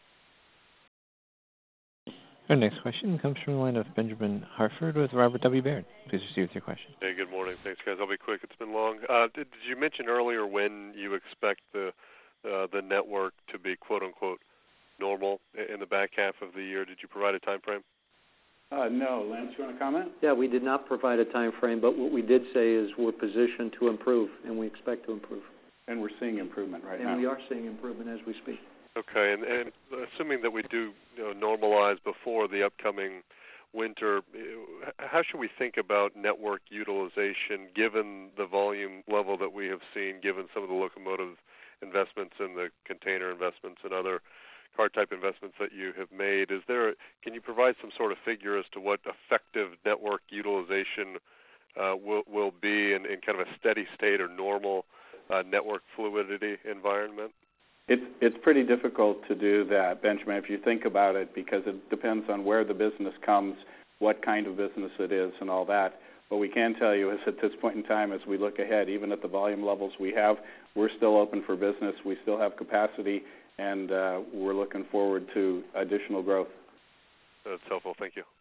Our next question comes from the line of Benjamin Hartford with Robert W. Baird. Please proceed with your question.
Hey, good morning. Thanks, guys. I'll be quick. It's been long. Uh, did, did you mention earlier when you expect the uh, the network to be quote unquote normal in the back half of the year? Did you provide a time frame?
Uh, no, Lance, you want to comment?
Yeah, we did not provide a time frame, but what we did say is we're positioned to improve, and we expect to improve.
And we're seeing improvement right
and
now.
And we are seeing improvement as we speak.
Okay, and, and assuming that we do you know, normalize before the upcoming winter, how should we think about network utilization given the volume level that we have seen, given some of the locomotive investments and the container investments and other car-type investments that you have made? Is there? Can you provide some sort of figure as to what effective network utilization uh, will, will be in, in kind of a steady state or normal Uh, network fluidity environment?
It's it's pretty difficult to do that, Benjamin, if you think about it, because it depends on where the business comes, what kind of business it is, and all that. What we can tell you is at this point in time, as we look ahead, even at the volume levels we have, we're still open for business. We still have capacity, and uh, we're looking forward to additional growth.
That's helpful. Thank you.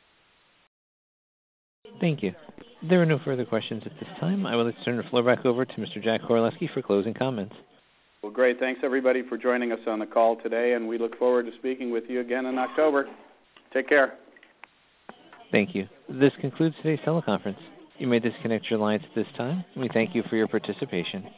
Thank you. There are no further questions at this time. I would like to turn the floor back over to Mister Jack Koraleski for closing comments.
Well, great. Thanks, everybody, for joining us on the call today, and we look forward to speaking with you again in October. Take care.
Thank you. This concludes today's teleconference. You may disconnect your lines at this time. We thank you for your participation.